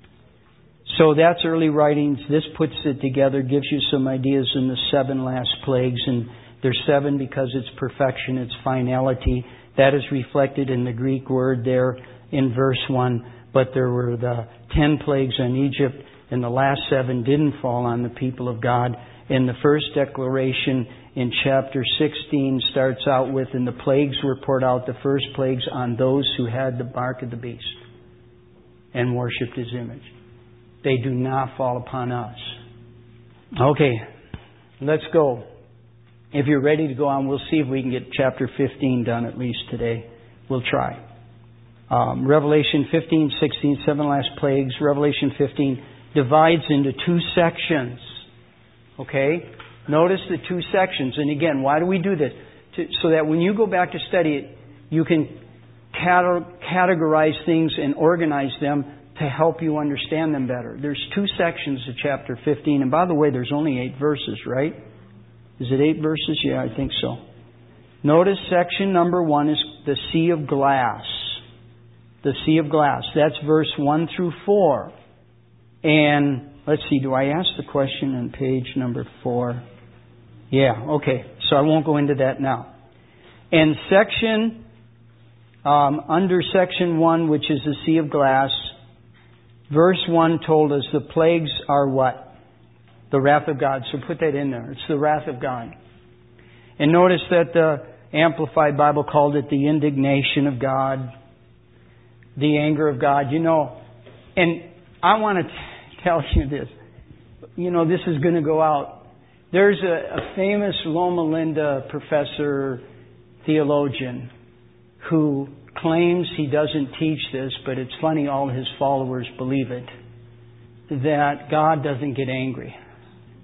So that's early writings. This puts it together, gives you some ideas in the seven last plagues. And there's seven because it's perfection, it's finality. That is reflected in the Greek word there in verse one. But there were the ten plagues on Egypt, and the last seven didn't fall on the people of God. And the first declaration in chapter sixteen starts out with, and the plagues were poured out, the first plagues, on those who had the mark of the beast and worshipped His image. They do not fall upon us. Okay, let's go. If you're ready to go on, we'll see if we can get chapter fifteen done at least today. We'll try. Um, Revelation fifteen, sixteen, seven last plagues. Revelation fifteen divides into two sections. Okay? Notice the two sections. And again, why do we do this? To, so that when you go back to study it, you can categorize things and organize them to help you understand them better. There's two sections of chapter fifteen. And by the way, there's only eight verses, right? Is it eight verses? Yeah, I think so. Notice section number one is the sea of glass. The sea of glass. That's verse one through four. And let's see, do I ask the question on page number four? Yeah, okay. So I won't go into that now. And section, um, under section one, which is the sea of glass, verse one told us the plagues are what? The wrath of God. So put that in there. It's the wrath of God. And notice that the Amplified Bible called it the indignation of God, the anger of God. You know, and I want to t- tell you this. You know, this is going to go out. There's a, a famous Loma Linda professor, theologian, who claims he doesn't teach this, but it's funny, all his followers believe it, that God doesn't get angry.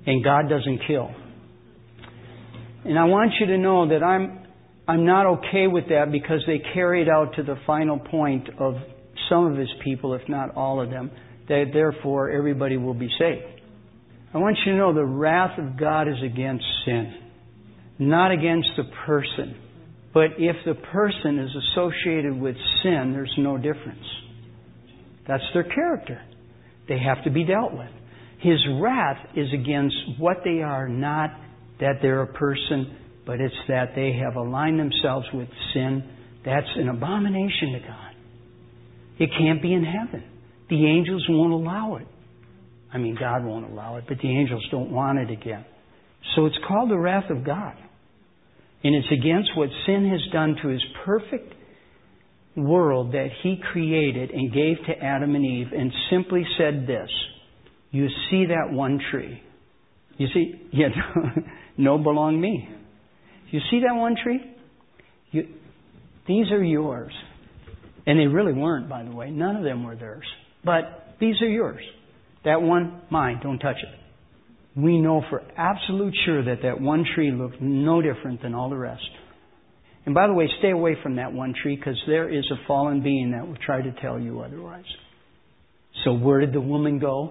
And God doesn't kill. And I want you to know that I'm I'm not okay with that, because they carry it out to the final point of some of His people, if not all of them, that therefore everybody will be saved. I want you to know the wrath of God is against sin, not against the person. But if the person is associated with sin, there's no difference. That's their character. They have to be dealt with. His wrath is against what they are, not that they're a person, but it's that they have aligned themselves with sin. That's an abomination to God. It can't be in heaven. The angels won't allow it. I mean, God won't allow it, but the angels don't want it again. So it's called the wrath of God. And it's against what sin has done to His perfect world that He created and gave to Adam and Eve, and simply said this: you see that one tree. You see, yeah, no belong me. You see that one tree? You, these are yours. And they really weren't, by the way. None of them were theirs. But these are yours. That one, mine. Don't touch it. We know for absolute sure that that one tree looked no different than all the rest. And by the way, stay away from that one tree, because there is a fallen being that will try to tell you otherwise. So where did the woman go?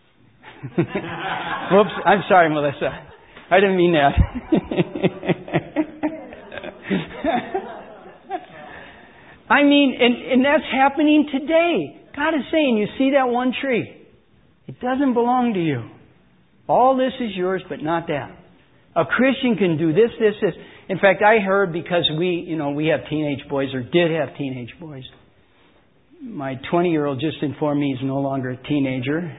Whoops, I'm sorry, Melissa. I didn't mean that. I mean, and, and that's happening today. God is saying, you see that one tree? It doesn't belong to you. All this is yours, but not that. A Christian can do this, this, this. In fact, I heard, because we, you know, we have teenage boys, or did have teenage boys. My twenty-year-old just informed me he's no longer a teenager.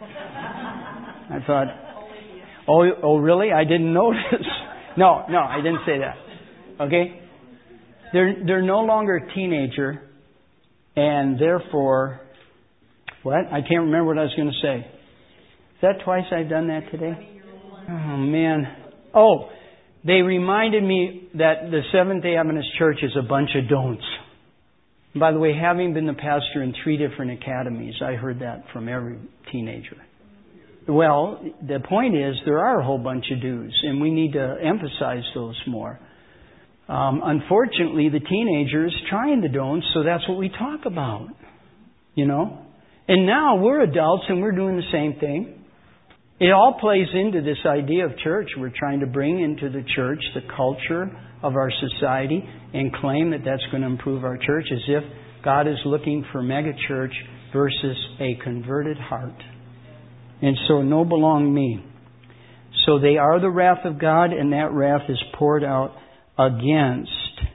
I thought, oh, oh, really? I didn't notice. No, no, I didn't say that. Okay? They're, they're no longer a teenager, and therefore, what? I can't remember what I was going to say. Is that twice I've done that today? Oh, man. Oh, they reminded me that the Seventh-day Adventist Church is a bunch of don'ts. And by the way, having been the pastor in three different academies, I heard that from every teenager. Well, the point is, there are a whole bunch of do's, and we need to emphasize those more. Um, unfortunately, the teenager is trying the don'ts, so that's what we talk about. You know? And now we're adults and we're doing the same thing. It all plays into this idea of church. We're trying to bring into the church the culture of our society and claim that that's going to improve our church, as if God is looking for mega church versus a converted heart. And so, no belong me. So they are the wrath of God, and that wrath is poured out against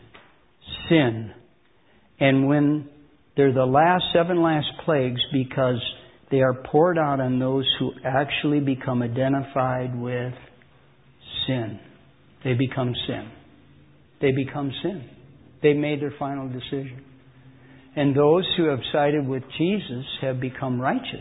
sin. And when they're the last, seven last plagues, because they are poured out on those who actually become identified with sin. They become sin. They become sin. They made their final decision. And those who have sided with Jesus have become righteous.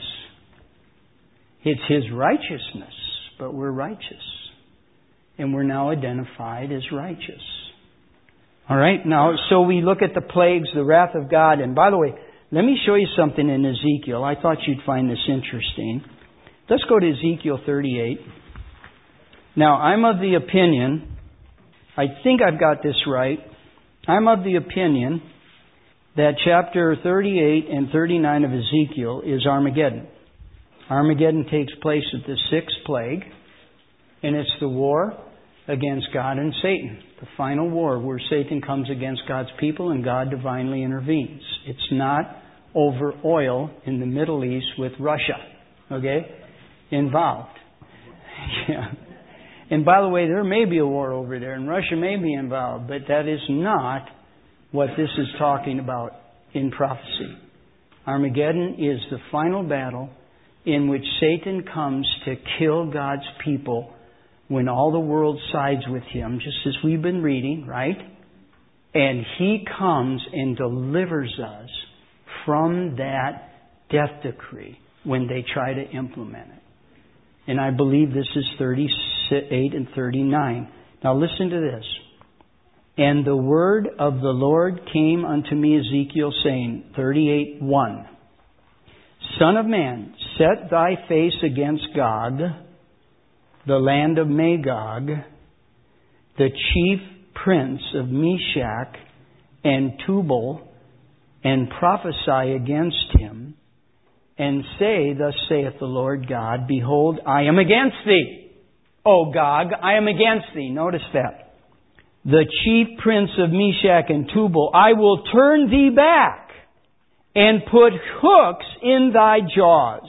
It's His righteousness, but we're righteous. And we're now identified as righteous. All right, now, so we look at the plagues, the wrath of God. And by the way, let me show you something in Ezekiel. I thought you'd find this interesting. Let's go to Ezekiel thirty-eight. Now, I'm of the opinion, I think I've got this right. I'm of the opinion that chapter thirty-eight and thirty-nine of Ezekiel is Armageddon. Armageddon takes place at the sixth plague, and it's the war against God and Satan. The final war where Satan comes against God's people and God divinely intervenes. It's not over oil in the Middle East with Russia, okay, involved. Yeah. And by the way, there may be a war over there, and Russia may be involved, but that is not what this is talking about in prophecy. Armageddon is the final battle in which Satan comes to kill God's people when all the world sides with him, just as we've been reading, right? And he comes and delivers us from that death decree when they try to implement it. And I believe this is thirty-eight and thirty-nine. Now listen to this. And the word of the Lord came unto me, Ezekiel, saying, thirty-eight one. Son of man, set thy face against Gog, the land of Magog, the chief prince of Meshach and Tubal, and prophesy against him, and say, Thus saith the Lord God, Behold, I am against thee, O Gog, I am against thee. Notice that. The chief prince of Meshach and Tubal, I will turn thee back, and put hooks in thy jaws.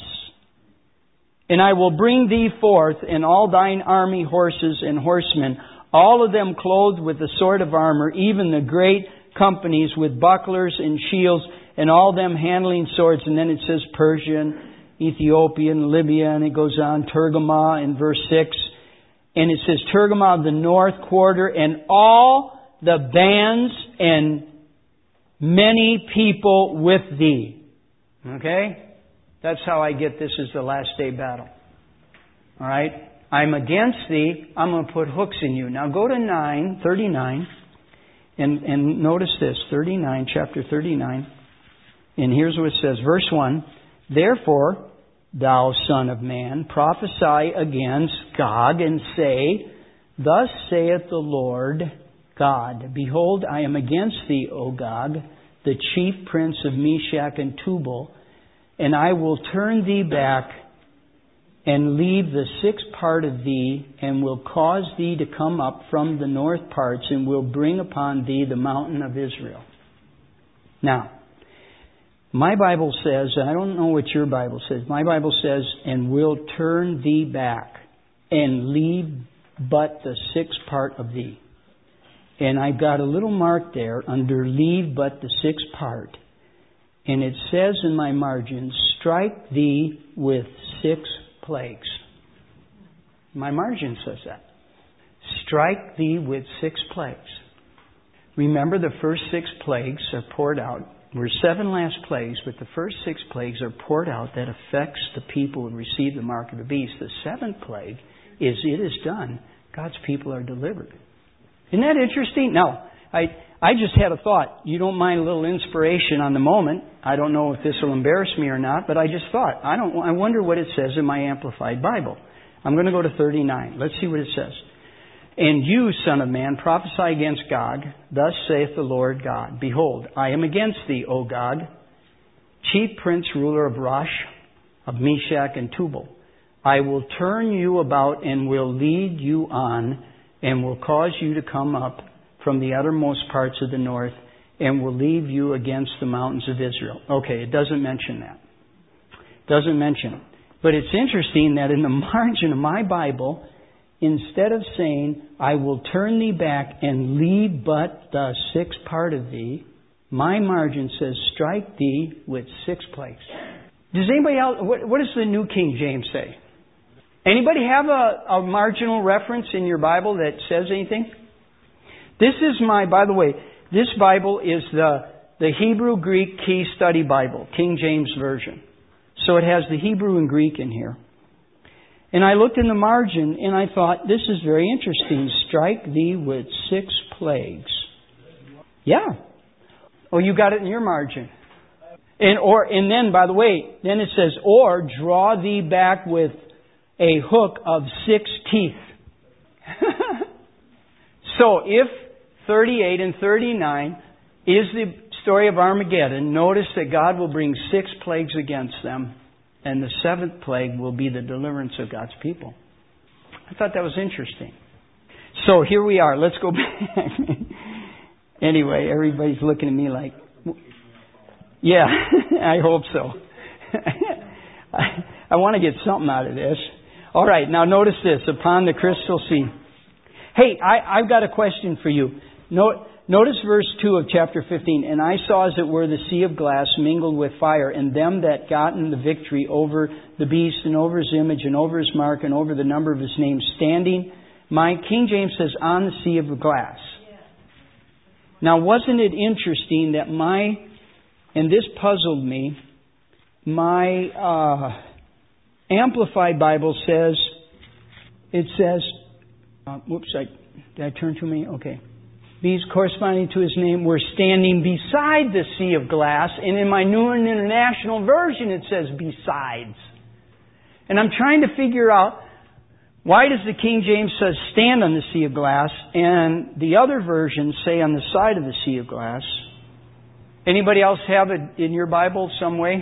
And I will bring thee forth, and all thine army horses and horsemen, all of them clothed with the sword of armor, even the great companies with bucklers and shields, and all them handling swords. And then it says Persian, Ethiopian, Libya, and it goes on, Tergama in verse six. And it says Tergama of the north quarter, and all the bands and many people with thee. Okay? That's how I get this is the last day battle. All right? I'm against thee. I'm going to put hooks in you. Now go to nine, thirty-nine. And, and notice this, thirty-nine, chapter thirty-nine. And here's what it says. Verse one. Therefore, thou son of man, prophesy against Gog, and say, Thus saith the Lord God, Behold, I am against thee, O Gog, the chief prince of Meshach and Tubal, and I will turn thee back and leave the sixth part of thee, and will cause thee to come up from the north parts, and will bring upon thee the mountain of Israel. Now, my Bible says, I don't know what your Bible says, my Bible says, and will turn thee back, and leave but the sixth part of thee. And I've got a little mark there under leave but the sixth part. And it says in my margin, strike thee with six plagues. My margin says that. Strike thee with six plagues. Remember, the first six plagues are poured out. There were seven last plagues, but the first six plagues are poured out that affects the people who receive the mark of the beast. The seventh plague is it is done. God's people are delivered. Isn't that interesting? Now, I I just had a thought. You don't mind a little inspiration on the moment. I don't know if this will embarrass me or not, but I just thought. I don't. I wonder what it says in my Amplified Bible. I'm going to go to thirty-nine. Let's see what it says. And you, son of man, prophesy against Gog. Thus saith the Lord God, Behold, I am against thee, O Gog, chief prince, ruler of Rosh, of Meshach and Tubal. I will turn you about and will lead you on, and will cause you to come up from the uttermost parts of the north, and will leave you against the mountains of Israel. Okay, it doesn't mention that. It doesn't mention it. But it's interesting that in the margin of my Bible, instead of saying, I will turn thee back and leave but the sixth part of thee, my margin says, strike thee with six plagues. Does anybody else, what, what does the New King James say? Anybody have a, a marginal reference in your Bible that says anything? This is my, by the way, this Bible is the, the Hebrew Greek Key Study Bible, King James Version. So it has the Hebrew and Greek in here. And I looked in the margin and I thought, this is very interesting. Strike thee with six plagues. Yeah. Oh, you got it in your margin. And or and then, by the way, then it says, or draw thee back with a hook of six teeth. So if thirty-eight and thirty-nine is the story of Armageddon, notice that God will bring six plagues against them, and the seventh plague will be the deliverance of God's people. I thought that was interesting. So here we are. Let's go back. Anyway, everybody's looking at me like, yeah, I hope so. I, I want to get something out of this. All right, now notice this. Upon the crystal sea. Hey, I, I've got a question for you. Note, notice verse two of chapter fifteen. And I saw as it were the sea of glass mingled with fire, and them that gotten the victory over the beast and over his image and over his mark and over the number of his name, standing. My King James says on the sea of glass. Now, wasn't it interesting that my, and this puzzled me, my uh, Amplified Bible says, it says, uh, whoops, I, did I turn too many? Okay. These corresponding to his name were standing beside the sea of glass, and in my New International Version it says besides. And I'm trying to figure out, Why does the King James says stand on the sea of glass and the other versions say on the side of the sea of glass? Anybody else have it in your Bible some way?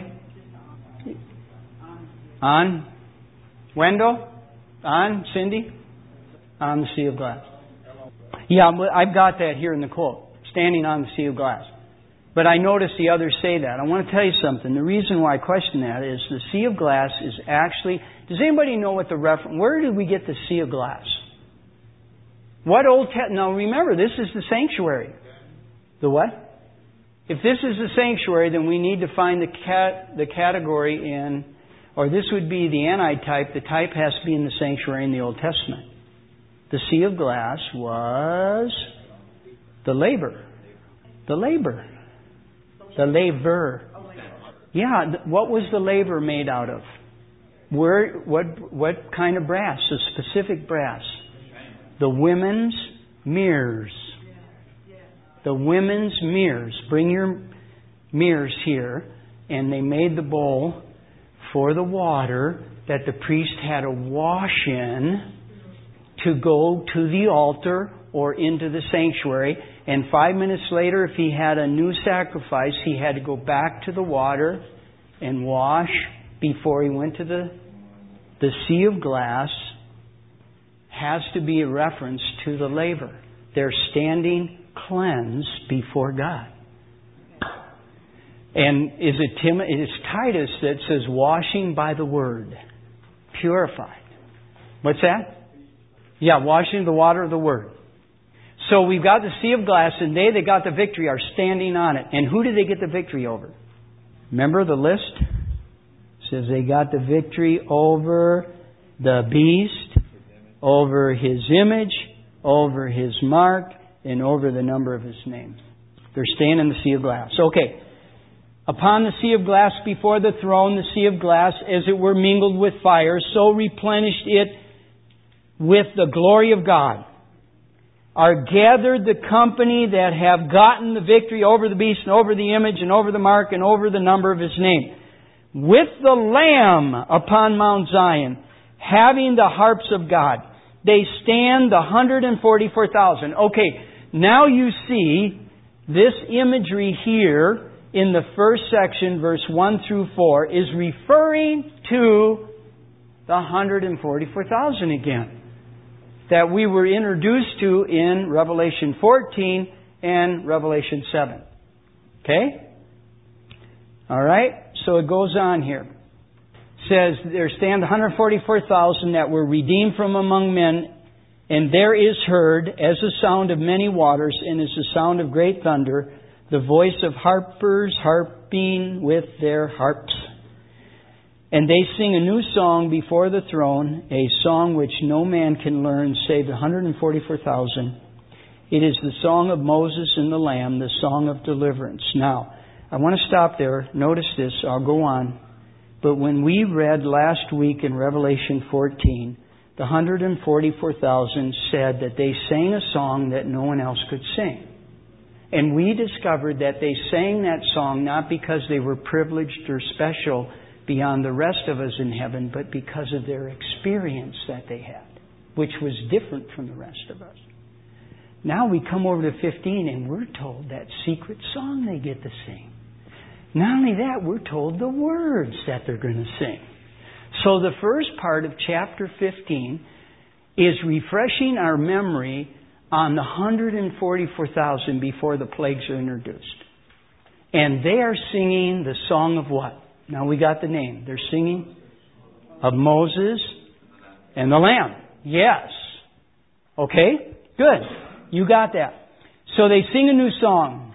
On? Wendell? On? Cindy? On the sea of glass. Yeah, I've got that here in the quote. Standing on the sea of glass. But I notice the others say that. I want to tell you something. The reason why I question that is the sea of glass is actually... Does anybody know what the reference... Where did we get the sea of glass? What Old Testament... Now remember, this is the sanctuary. The what? If this is the sanctuary, then we need to find the cat, the category in... Or this would be the anti-type. The type has to be in the sanctuary in the Old Testament. The sea of glass was the laver. The laver. The laver. Yeah, what was the laver made out of? Where, what, what kind of brass? A specific brass. The women's mirrors. The women's mirrors. Bring your mirrors here. And they made the bowl for the water that the priest had to wash in to go to the altar or into the sanctuary. And five minutes later, if he had a new sacrifice, he had to go back to the water and wash before he went to the... The sea of glass has to be a reference to the laver. They're standing cleansed before God. And is it Tim? It is Titus that says washing by the word, purified. What's that? Yeah, washing the water of the word. So we've got the sea of glass, and they that got the victory are standing on it. And who did they get the victory over? Remember the list? It says they got the victory over the beast, over his image, over his mark, and over the number of his name. They're staying in the sea of glass. Okay. Upon the sea of glass before the throne, the sea of glass, as it were mingled with fire, so replenished it with the glory of God. Are gathered the company that have gotten the victory over the beast and over the image and over the mark and over the number of his name. With the Lamb upon Mount Zion, having the harps of God. They stand the one hundred forty-four thousand. Okay, now you see this imagery here in the first section, verse one through four, is referring to the one hundred forty-four thousand again. That we were introduced to in Revelation fourteen and Revelation seven. Okay? Alright? So it goes on here. It says, there stand one hundred forty-four thousand that were redeemed from among men, and there is heard, as the sound of many waters, and as the sound of great thunder, the voice of harpers harping with their harps. And they sing a new song before the throne, a song which no man can learn save the one hundred forty-four thousand. It is the song of Moses and the Lamb, the song of deliverance. Now, I want to stop there. Notice this. I'll go on. But when we read last week in Revelation fourteen, the one hundred forty-four thousand said that they sang a song that no one else could sing. And we discovered that they sang that song not because they were privileged or special beyond the rest of us in heaven, but because of their experience that they had, which was different from the rest of us. Now we come over to fifteen and we're told that secret song they get to sing. Not only that, we're told the words that they're going to sing. So the first part of chapter fifteen is refreshing our memory on the one hundred forty-four thousand before the plagues are introduced. And they are singing the song of what? Now we got the name. They're singing of Moses and the Lamb. Yes. Okay? Good. You got that. So they sing a new song.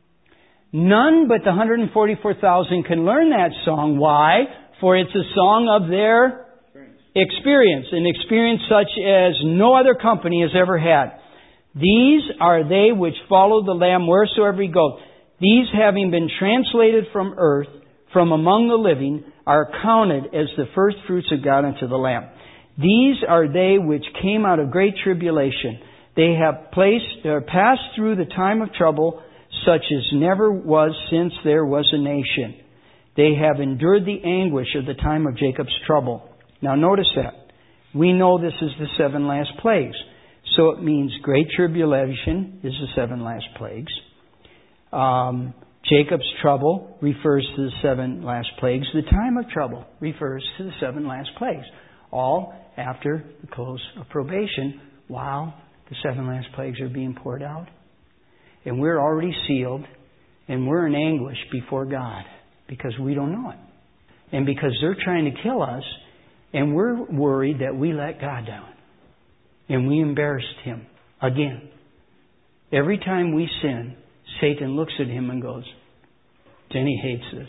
None but the one hundred forty-four thousand can learn that song. Why? For it's a song of their experience. An experience such as no other company has ever had. These are they which follow the Lamb wheresoever he goes. These, having been translated from earth, from among the living, are counted as the first fruits of God unto the Lamb. These are they which came out of great tribulation. They have placed, uh, passed through the time of trouble, such as never was since there was a nation. They have endured the anguish of the time of Jacob's trouble. Now notice that. We know this is the seven last plagues. So it means great tribulation is the seven last plagues. Um, Jacob's trouble refers to the seven last plagues. The time of trouble refers to the seven last plagues. All after the close of probation, while the seven last plagues are being poured out. And we're already sealed, and we're in anguish before God because we don't know it. And because they're trying to kill us, and we're worried that we let God down. And we embarrassed Him again. Every time we sin, Satan looks at him and goes, Jenny hates this.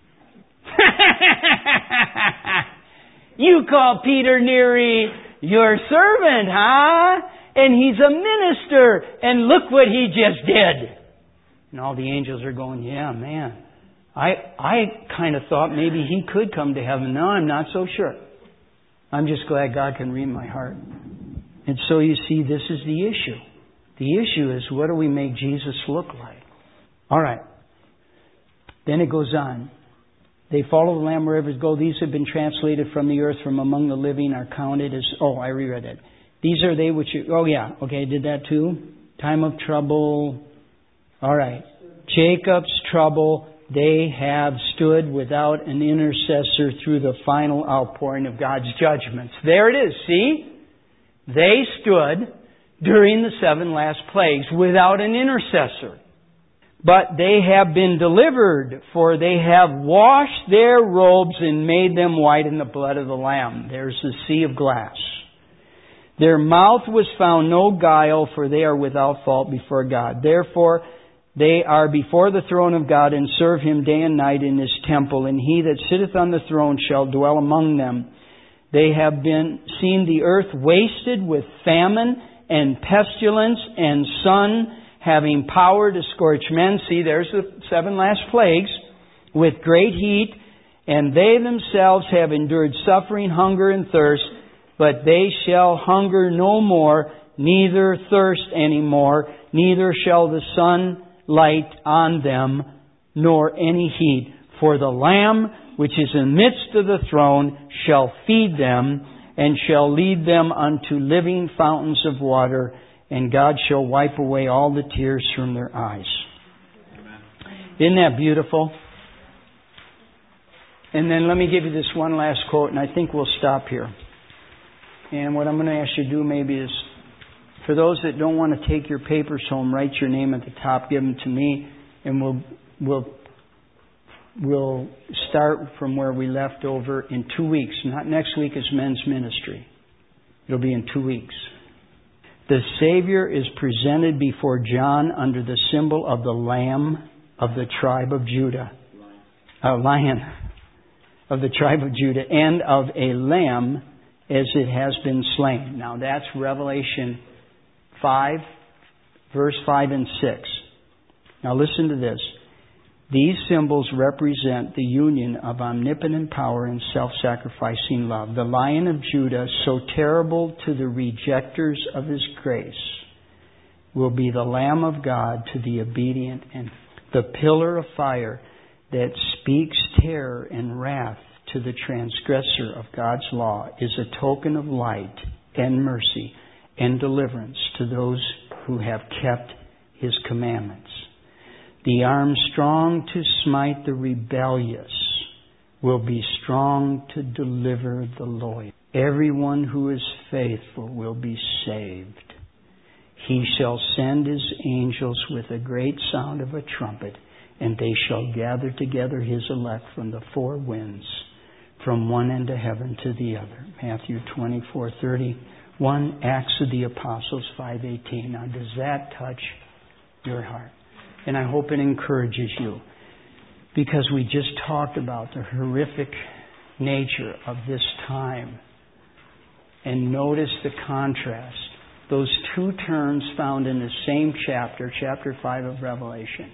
You call Peter Neary your servant, huh? And he's a minister. And look what he just did. And all the angels are going, yeah, man. I I kind of thought maybe he could come to heaven. Now I'm not so sure. I'm just glad God can read my heart. And so you see, this is the issue. The issue is, what do we make Jesus look like? All right. Then it goes on. They follow the Lamb wherever it goes. These have been translated from the earth, from among the living are counted as... Oh, I reread it. These are they which... Are, oh, yeah. Okay, I did that too. Time of trouble. All right. Jacob's trouble. They have stood without an intercessor through the final outpouring of God's judgments. There it is. See? They stood during the seven last plagues without an intercessor. But they have been delivered, for they have washed their robes and made them white in the blood of the Lamb. There's the sea of glass. Their mouth was found no guile, for they are without fault before God. Therefore, they are before the throne of God and serve Him day and night in His temple. And He that sitteth on the throne shall dwell among them. They have been seen the earth wasted with famine and pestilence and sun, having power to scorch men. See, there's the seven last plagues, with great heat, and they themselves have endured suffering, hunger, and thirst, but they shall hunger no more, neither thirst any more, neither shall the sun light on them, nor any heat. For the Lamb, which is in the midst of the throne, shall feed them, and shall lead them unto living fountains of water, and God shall wipe away all the tears from their eyes. Amen. Isn't that beautiful? And then let me give you this one last quote, and I think we'll stop here. And what I'm going to ask you to do maybe is, for those that don't want to take your papers home, write your name at the top, give them to me, and we'll we'll we'll start from where we left over in two weeks. Not next week is men's ministry. It'll be in two weeks. The Savior is presented before John under the symbol of the Lamb of the tribe of Judah. A lion of the tribe of Judah, and of a lamb as it has been slain. Now that's Revelation five, verse five and six. Now listen to this. These symbols represent the union of omnipotent power and self-sacrificing love. The Lion of Judah, so terrible to the rejectors of His grace, will be the Lamb of God to the obedient, and the pillar of fire that speaks terror and wrath to the transgressor of God's law is a token of light and mercy and deliverance to those who have kept His commandments. The arm strong to smite the rebellious will be strong to deliver the loyal. Everyone who is faithful will be saved. He shall send His angels with a great sound of a trumpet, and they shall gather together His elect from the four winds, from one end of heaven to the other. Matthew twenty-four thirty-one, Acts of the Apostles five eighteen. Now, does that touch your heart? And I hope it encourages you, because we just talked about the horrific nature of this time. And notice the contrast. Those two terms found in the same chapter, chapter five of Revelation.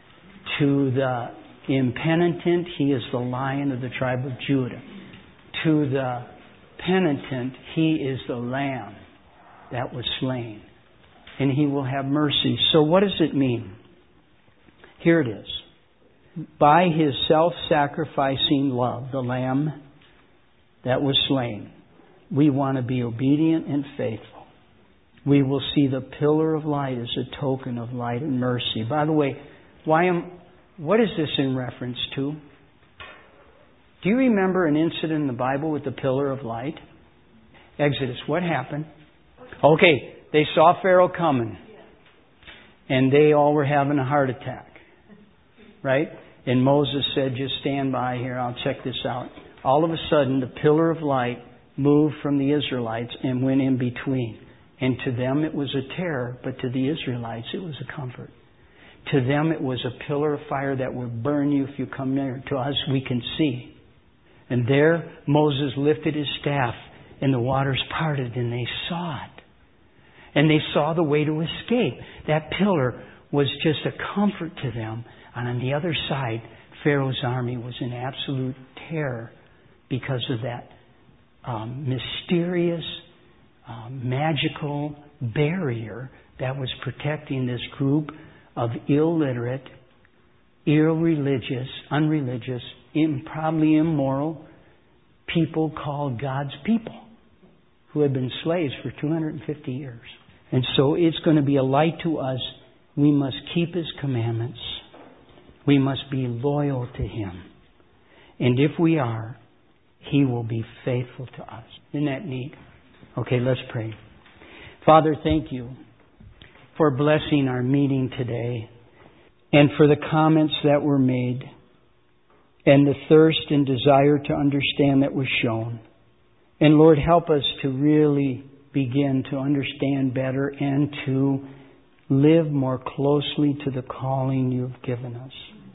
To the impenitent, he is the Lion of the tribe of Judah. To the penitent, he is the Lamb that was slain. And he will have mercy. So what does it mean? Here it is. By His self-sacrificing love, the Lamb that was slain, we want to be obedient and faithful. We will see the pillar of light as a token of light and mercy. By the way, why am, what is this in reference to? Do you remember an incident in the Bible with the pillar of light? Exodus, what happened? Okay, they saw Pharaoh coming. And they all were having a heart attack. Right? And Moses said, just stand by here, I'll check this out. All of a sudden, the pillar of light moved from the Israelites and went in between. And to them it was a terror, but to the Israelites it was a comfort. To them it was a pillar of fire that would burn you if you come near. To us we can see. And there Moses lifted his staff and the waters parted and they saw it. And they saw the way to escape. That pillar was just a comfort to them. And on the other side, Pharaoh's army was in absolute terror because of that um, mysterious, um, magical barrier that was protecting this group of illiterate, irreligious, unreligious, im- probably immoral people called God's people who had been slaves for two hundred fifty years. And so it's going to be a light to us. We must keep His commandments. We must be loyal to Him. And if we are, He will be faithful to us. Isn't that neat? Okay, let's pray. Father, thank you for blessing our meeting today and for the comments that were made and the thirst and desire to understand that was shown. And Lord, help us to really begin to understand better and to live more closely to the calling You've given us,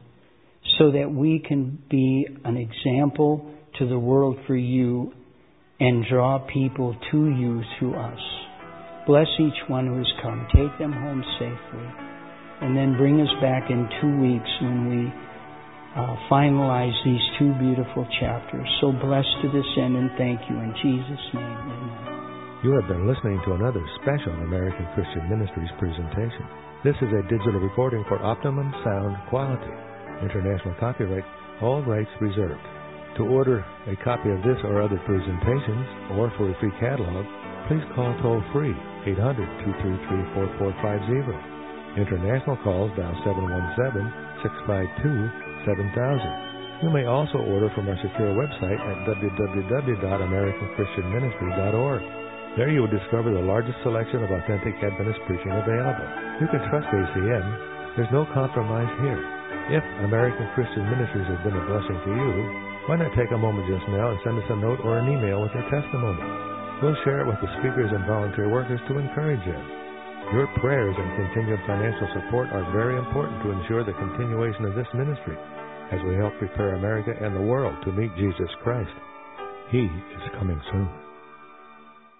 so that we can be an example to the world for You and draw people to You through us. Bless each one who has come. Take them home safely. And then bring us back in two weeks when we uh, finalize these two beautiful chapters. So bless to this end and thank You in Jesus' name. Amen. You have been listening to another special American Christian Ministries presentation. This is a digital recording for optimum sound quality. International copyright, all rights reserved. To order a copy of this or other presentations, or for a free catalog, please call toll-free eight hundred, two three three, four four five zero. International calls dial seven one seven, six five two, seven thousand. You may also order from our secure website at w w w dot american christian ministry dot org. There you will discover the largest selection of authentic Adventist preaching available. You can trust A C M. There's no compromise here. If American Christian Ministries has been a blessing to you, why not take a moment just now and send us a note or an email with your testimony? We'll share it with the speakers and volunteer workers to encourage them. Your prayers and continued financial support are very important to ensure the continuation of this ministry as we help prepare America and the world to meet Jesus Christ. He is coming soon.